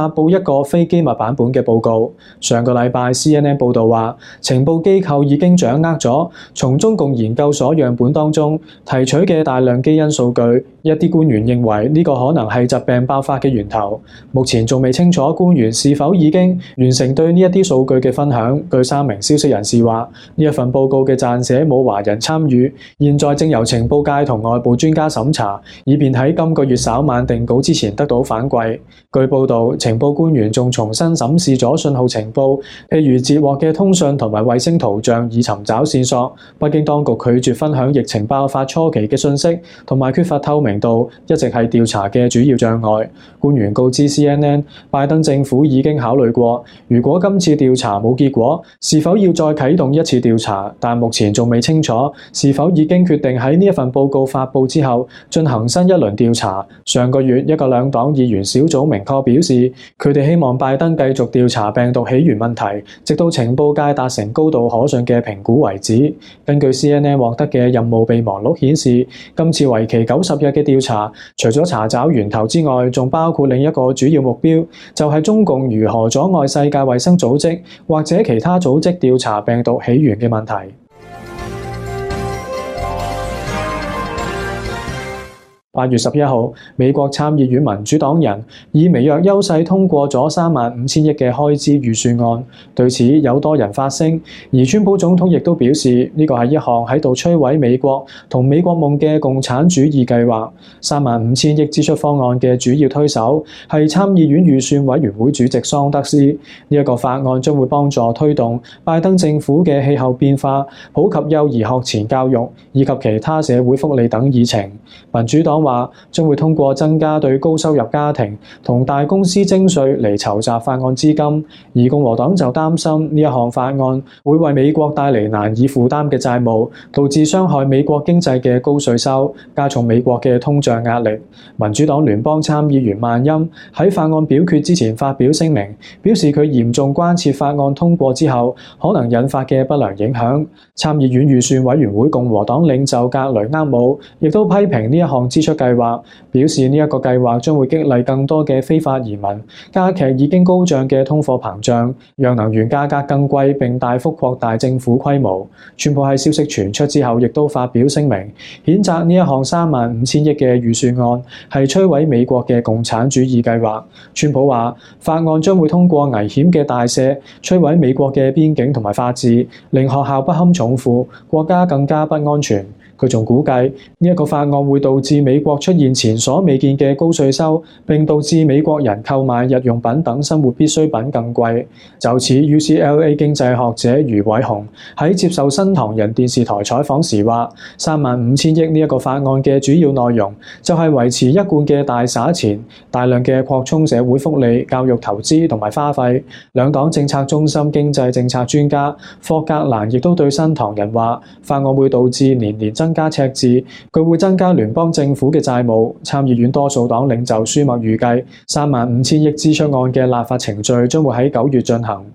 Speaker 6: 發布一個非機密版本嘅報告。上個禮拜 CNN 報道話，情報機構已經掌握咗從中共研究所樣本當中提取嘅大量基因數據。一啲官員認為呢個可能係疾病爆發嘅源頭。目前仲未清楚官員是否已經完成對呢一啲數據嘅分享。據3名消息人士話，呢一份報告嘅撰寫冇華人參與，現在正由情報界同外部專家審查，以便喺今個月稍晚定稿之前得到反饋。據報道，情報官員仲重新審視咗信號情報，譬如截獲嘅通訊同埋衛星圖像，以尋找線索。北京當局拒絕分享疫情爆發初期嘅信息，同埋缺乏透明度，一直係調查嘅主要障礙。官員告知 CNN， 拜登政府已經考慮過，如果今次調查冇結果，是否要再啟動一次調查，但目前仲未清楚是否已經決定喺呢一份報告發布之後進行新一輪調查。上個月，一個兩黨議員小組明確表示，佢哋希望拜登繼續調查病毒起源問題，直到情報界達成高度可信嘅評估為止。根據 CNN 獲得嘅任務備忘錄顯示，今次為期90日嘅調查，除咗查找源頭之外，仲包括另一個主要目標，就係中共如何阻礙世界衛生組織或者其他組織調查病毒起源嘅問題。8月11號，美國參議院民主黨人以微弱優勢通過咗35000億嘅開支預算案。對此有多人發聲，而川普總統亦都表示呢個係一項喺度摧毀美國同美國夢嘅共產主義計劃。35000億支出方案嘅主要推手係參議院預算委員會主席桑德斯。呢一個法案將會幫助推動拜登政府嘅氣候變化、普及幼兒學前教育以及其他社會福利等議程。民主黨話將會通過增加對高收入家庭同大公司徵稅嚟籌集法案資金，而共和黨就擔心呢一項法案會為美國帶嚟難以負擔嘅債務，導致傷害美國經濟嘅高稅收，加重美國嘅通脹壓力。民主黨聯邦參議員萬欽喺法案表決之前發表聲明，表示佢嚴重關切法案通過之後可能引發嘅不良影響。參議院預算委員會共和黨領袖格雷厄姆亦都批評呢一項支出計劃，表示呢一個計劃將會激勵更多嘅非法移民，加劇已經高漲嘅通貨膨脹，讓能源價格更貴，並大幅擴大政府規模。川普喺消息傳出之後，亦都發表聲明，譴責呢一項35000億嘅預算案係摧毀美國嘅共產主義計劃。川普話，法案將會通過危險嘅大赦，摧毀美國嘅邊境同埋法治，令學校不堪重負，國家更加不安全。佢仲估計呢一個法案會導致美國出現前所未見嘅高稅收，並導致美國人購買日用品等生活必需品更貴。就此 UCLA 經濟學者余偉雄喺接受新唐人電視台採訪時話，35000億呢一個法案嘅主要內容就係維持一貫嘅大撒錢，大量嘅擴充社會福利、教育投資同埋花費。兩黨政策中心經濟政策專家霍格蘭亦都對新唐人話，法案會導致年年增加赤字，佢會增加聯邦政府嘅債務。參議院多數黨領袖舒默預計35000億支出案嘅立法程序將會喺9月進行。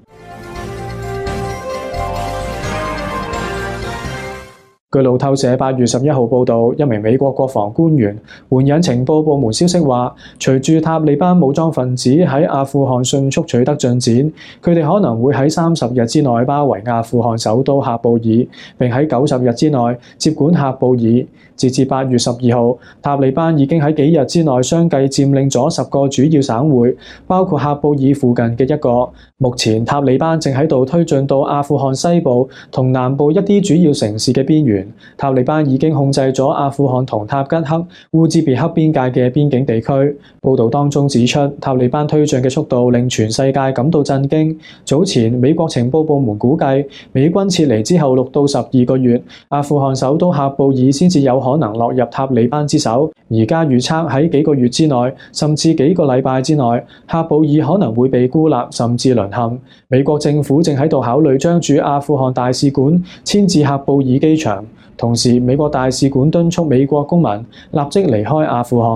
Speaker 6: 據路透社8月11號報導，一名美國國防官員援引情報部門消息話，隨住塔利班武裝分子喺阿富汗迅速取得進展，佢哋可能會喺30日之內包圍阿富汗首都喀布爾，並喺90日之內接管喀布爾。截至8月12號，塔利班已經喺幾日之內相繼佔領咗10個主要省會，包括喀布爾附近嘅一個。目前塔利班正喺度推進到阿富汗西部同南部一啲主要城市嘅邊緣。塔利班已經控制咗阿富汗同塔吉克、烏茲別克邊界嘅邊境地區。報導當中指出，塔利班推進嘅速度令全世界感到震驚。早前美國情報部門估計，美軍撤離之後6到12個月，阿富汗首都喀布爾先至有可能落入塔利班之手。而家預測喺幾個月之內，甚至幾個禮拜之內，喀布爾可能會被孤立，甚至淪陷。美國政府正喺度考慮將駐阿富汗大使館遷至喀布爾機場。同時，美國大使館敦促美國公民立即離開阿富汗。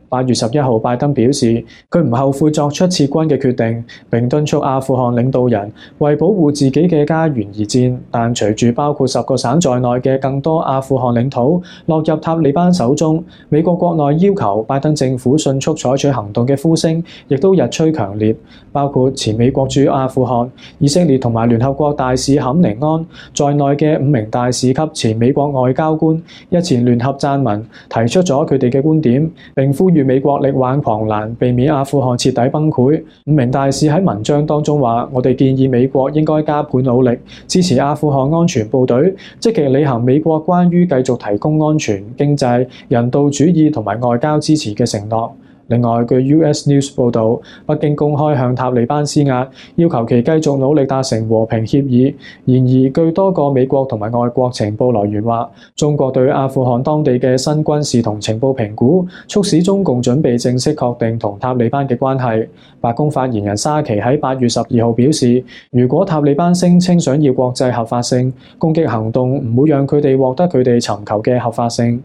Speaker 6: 8月11號，拜登表示佢唔後悔作出撤軍嘅決定，並敦促阿富汗領導人為保護自己嘅家園而戰。但隨住包括10個省在內嘅更多阿富汗領土落入塔利班手中，美國國內要求拜登政府迅速採取行動嘅呼聲亦都日趨強烈。包括前美國駐阿富汗、以色列同埋聯合國大使坎尼安在內嘅5名大使級前美國外交官日前聯合撰文，提出咗佢哋嘅觀點，並呼籲美國力挽狂瀾，避免阿富汗徹底崩潰。5名大使喺文章當中話：我哋建議美國應該加倍努力支持阿富汗安全部隊，積極履行美國關於繼續提供安全、經濟、人道主義同埋外交支持嘅承諾。另外，據 US News 報導，北京公開向塔利班施壓，要求其繼續努力達成和平協議。然而，據多個美國同埋外國情報來源話，中國對阿富汗當地嘅新軍事同情報評估，促使中共準備正式確定同塔利班嘅關係。白宮發言人沙奇喺8月12號表示，如果塔利班聲稱想要國際合法性，攻擊行動唔會讓佢哋獲得佢哋尋求嘅合法性。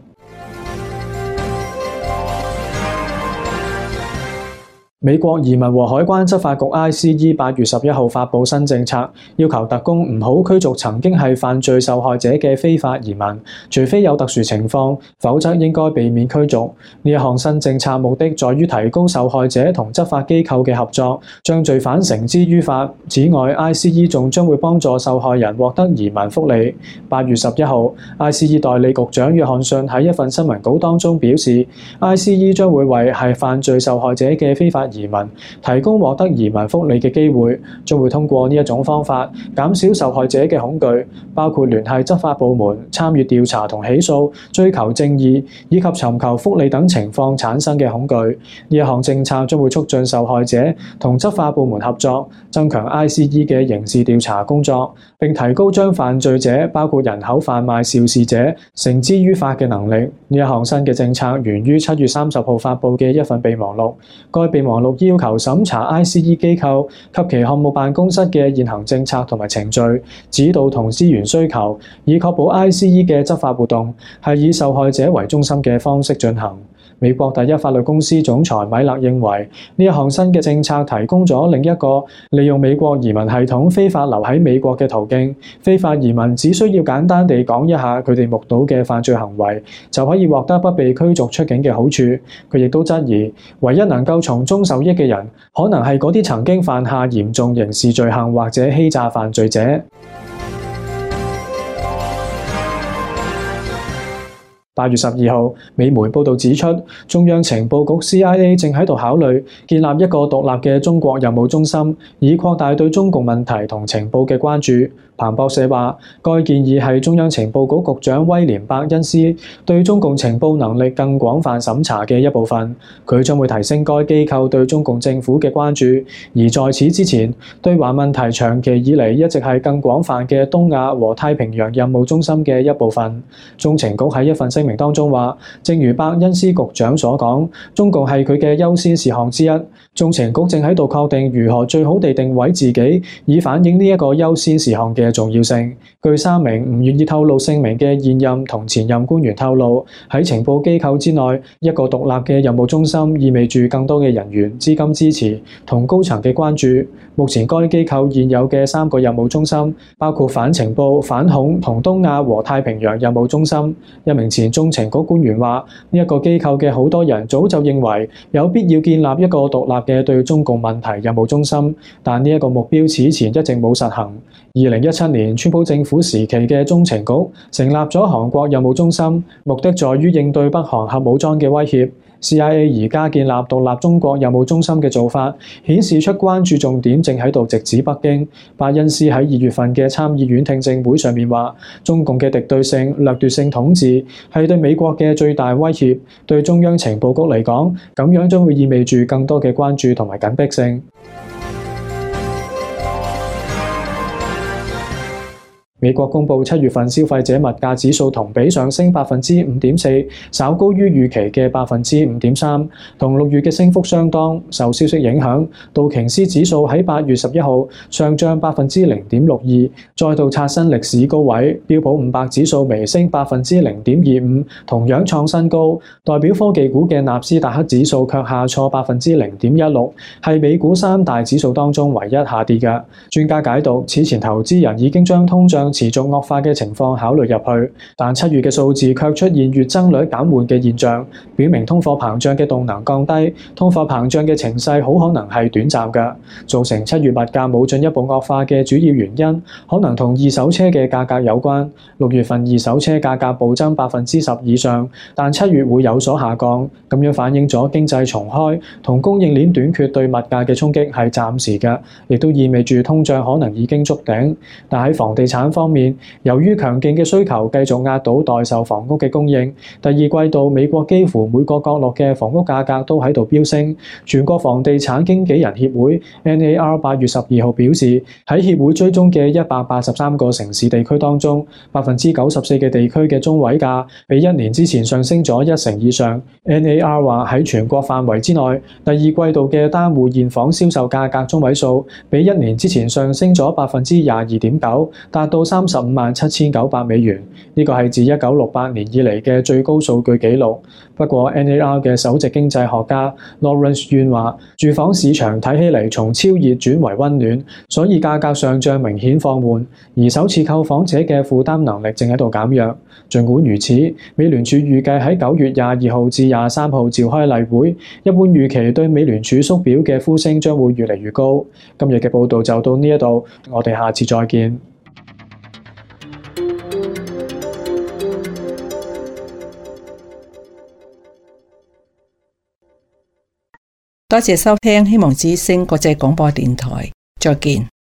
Speaker 6: 美國移民和海關執法局 ICE 8月11號發布新政策，要求特工唔好驅逐曾經係犯罪受害者嘅非法移民，除非有特殊情況，否則應該避免驅逐。呢一項新政策目的在於提高受害者同執法機構嘅合作，將罪犯繩之於法。此外 ，ICE 仲將會幫助受害人獲得移民福利。8月11號 ，ICE 代理局長約翰遜喺一份新聞稿當中表示 ，ICE 將會為係犯罪受害者嘅非法移民提供獲得移民福利嘅機會，將會通過呢一種方法減少受害者嘅恐懼，包括聯繫執法部門、參與調查同起訴、追求正義以及尋求福利等情況產生嘅恐懼。呢一項政策將會促進受害者同執法部門合作，增強 ICE 嘅刑事調查工作，並提高將犯罪者包括人口販賣肇事者繩之於法嘅能力。呢一項新嘅政策源於7月30號發布嘅一份備忘錄，該備忘錄要求審查 ICE 機構及其項目辦公室嘅現行政策同埋程序、指導同資源需求，以確保 ICE 嘅執法活動係以受害者為中心嘅方式進行。美國第一法律公司總裁米勒認為，呢一項新嘅政策提供咗另一個利用美國移民系統非法留喺美國嘅途徑。非法移民只需要簡單地講一下佢哋目睹嘅犯罪行為，就可以獲得不被驅逐出境嘅好處。佢亦都質疑，唯一能夠從中受益嘅人，可能係嗰啲曾經犯下嚴重刑事罪行或者欺詐犯罪者。8月12號，美媒報導指出，中央情報局 CIA 正喺度考慮建立一個獨立嘅中國任務中心，以擴大對中共問題同情報嘅關注。彭博社話，該建議係中央情報局局長威廉伯恩斯對中共情報能力更廣泛審查嘅一部分。佢將會提升該機構對中共政府嘅關注，而在此之前，對華問題長期以嚟一直係更廣泛嘅東亞和太平洋任務中心嘅一部分。中情局喺一份聲明當中話，正如伯恩斯局長所講，中共係佢嘅優先事項之一。中情局正喺度確定如何最好地定位自己，以反映呢一個優先事項嘅重要性。據3名唔願意透露姓名嘅現任同前任官員透露，喺情報機構之內，一個獨立嘅任務中心意味住更多嘅人員、資金支持同高層嘅關注。目前該機構現有嘅3個任務中心，包括反情報、反恐同東亞和太平洋任務中心。一名前中情局官員話，呢一個機構嘅好多人早就認為有必要建立一個獨立嘅對中共問題任務中心，但呢一個目標此前一直冇實行。2017年，川普政府時期嘅中情局成立咗韓國任務中心，目的在於應對北韓核武裝嘅威脅。CIA 而家建立獨立中國任務中心嘅做法，顯示出關注重點正喺度直指北京。伯恩斯喺2月份嘅參議院聽證會上面話，中共嘅敵對性、掠奪性統治係對美國嘅最大威脅。對中央情報局嚟講，咁樣將會意味住更多嘅關注同埋緊迫性。 美國公布7月份消費者物價指數同比上升 5.4%， 稍高於預期嘅 5.3%， 同6月嘅升幅相當。受消息影響，道瓊斯指數喺8月11號上漲 0.62%， 再度刷新歷史高位。標普500指數微升 0.25%， 同樣創新高。代表科技股嘅納斯達克指數卻下挫 0.16%， 係美股3大指數當中唯一下跌嘅。專家解讀，此前投資人已經將通脹持續惡化嘅情況考慮入去，但7月嘅數字卻出現月增率減緩嘅現象，表明通貨膨脹嘅動能降低。通貨膨脹嘅情勢好可能係短暫嘅，造成7月物價冇進一步惡化嘅主要原因，可能同二手車嘅價格有關。6月份二手車價格暴增 10% 以上，但7月會有所下降，咁樣反映咗經濟重開同供應鏈短缺對物價嘅衝擊係暫時嘅，亦都意味住通脹可能已經觸頂。但喺房地產方面，由於強勁嘅需求繼續壓倒待售房屋嘅供應，第二季度美國幾乎每個角落嘅房屋價格都喺度飆升。全國房地產經紀人協會 NAR 8月12號表示，喺協會追蹤嘅183個城市地區當中，94%嘅地區嘅中位價比1年之前上升咗1成以上。NAR 話喺全國範圍之內，第二季度嘅單戶現房銷售價格中位數比1年之前上升咗 22.9%， 達到357900美元。呢個係自1968年以嚟嘅最高數據紀錄。不過 NAR 嘅首席經濟學家 Lawrence Yun 話，住房市場睇起嚟從超熱轉為溫暖，所以價格上漲明顯放緩，而首次購房者嘅負擔能力正喺度減弱。儘管如此，美聯儲預計喺9月22號至23號召開例會，一般預期對美聯儲縮表嘅呼聲將會越嚟越高。今日嘅報導就到呢一度，我哋下次再見。
Speaker 2: 多謝收聽希望之聲國際廣播電台，再見。